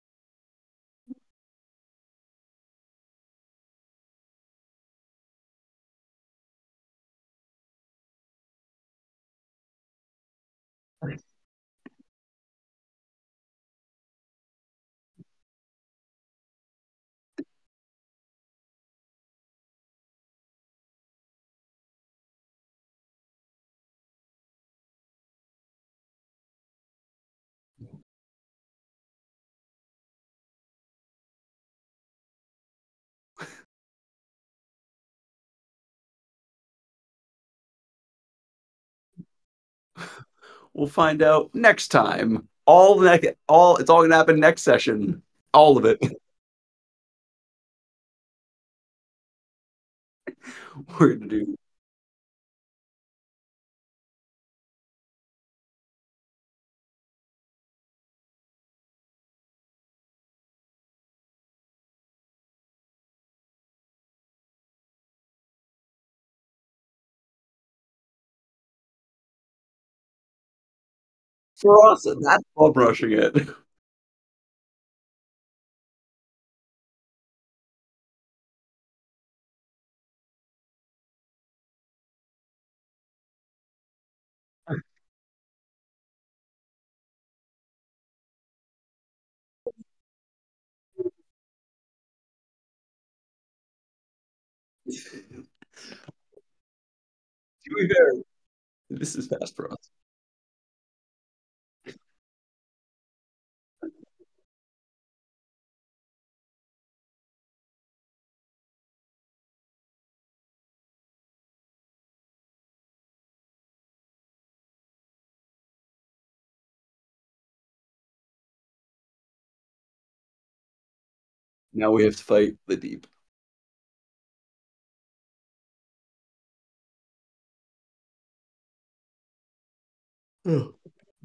We'll find out next time. All it's all gonna happen next session. All of it. We're gonna do. For us, that's bum rushing it. To be fair, this is fast for us. Now we have to fight the deep. Oh,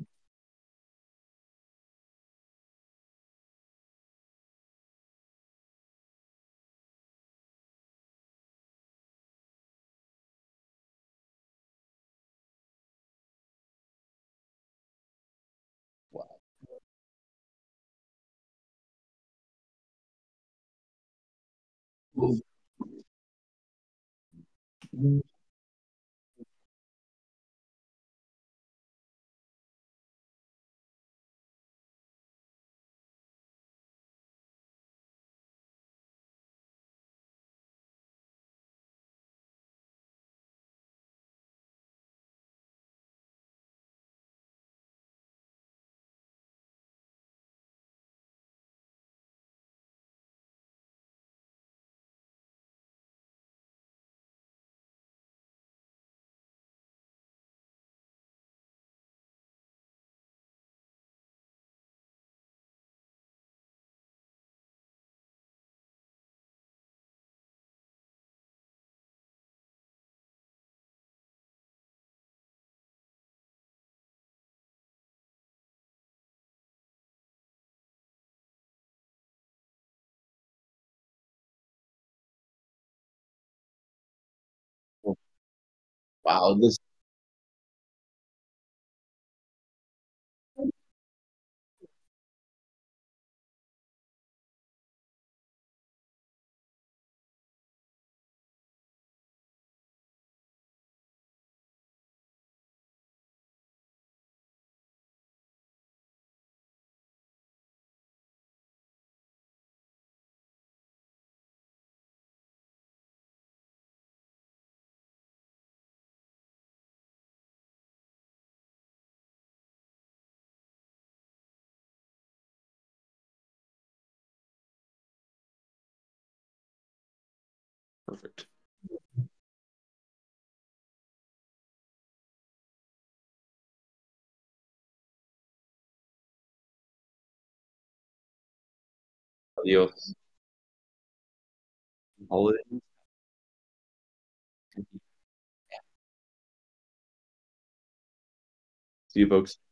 wow. Wow, this perfect. Adios. Holiday. See you folks.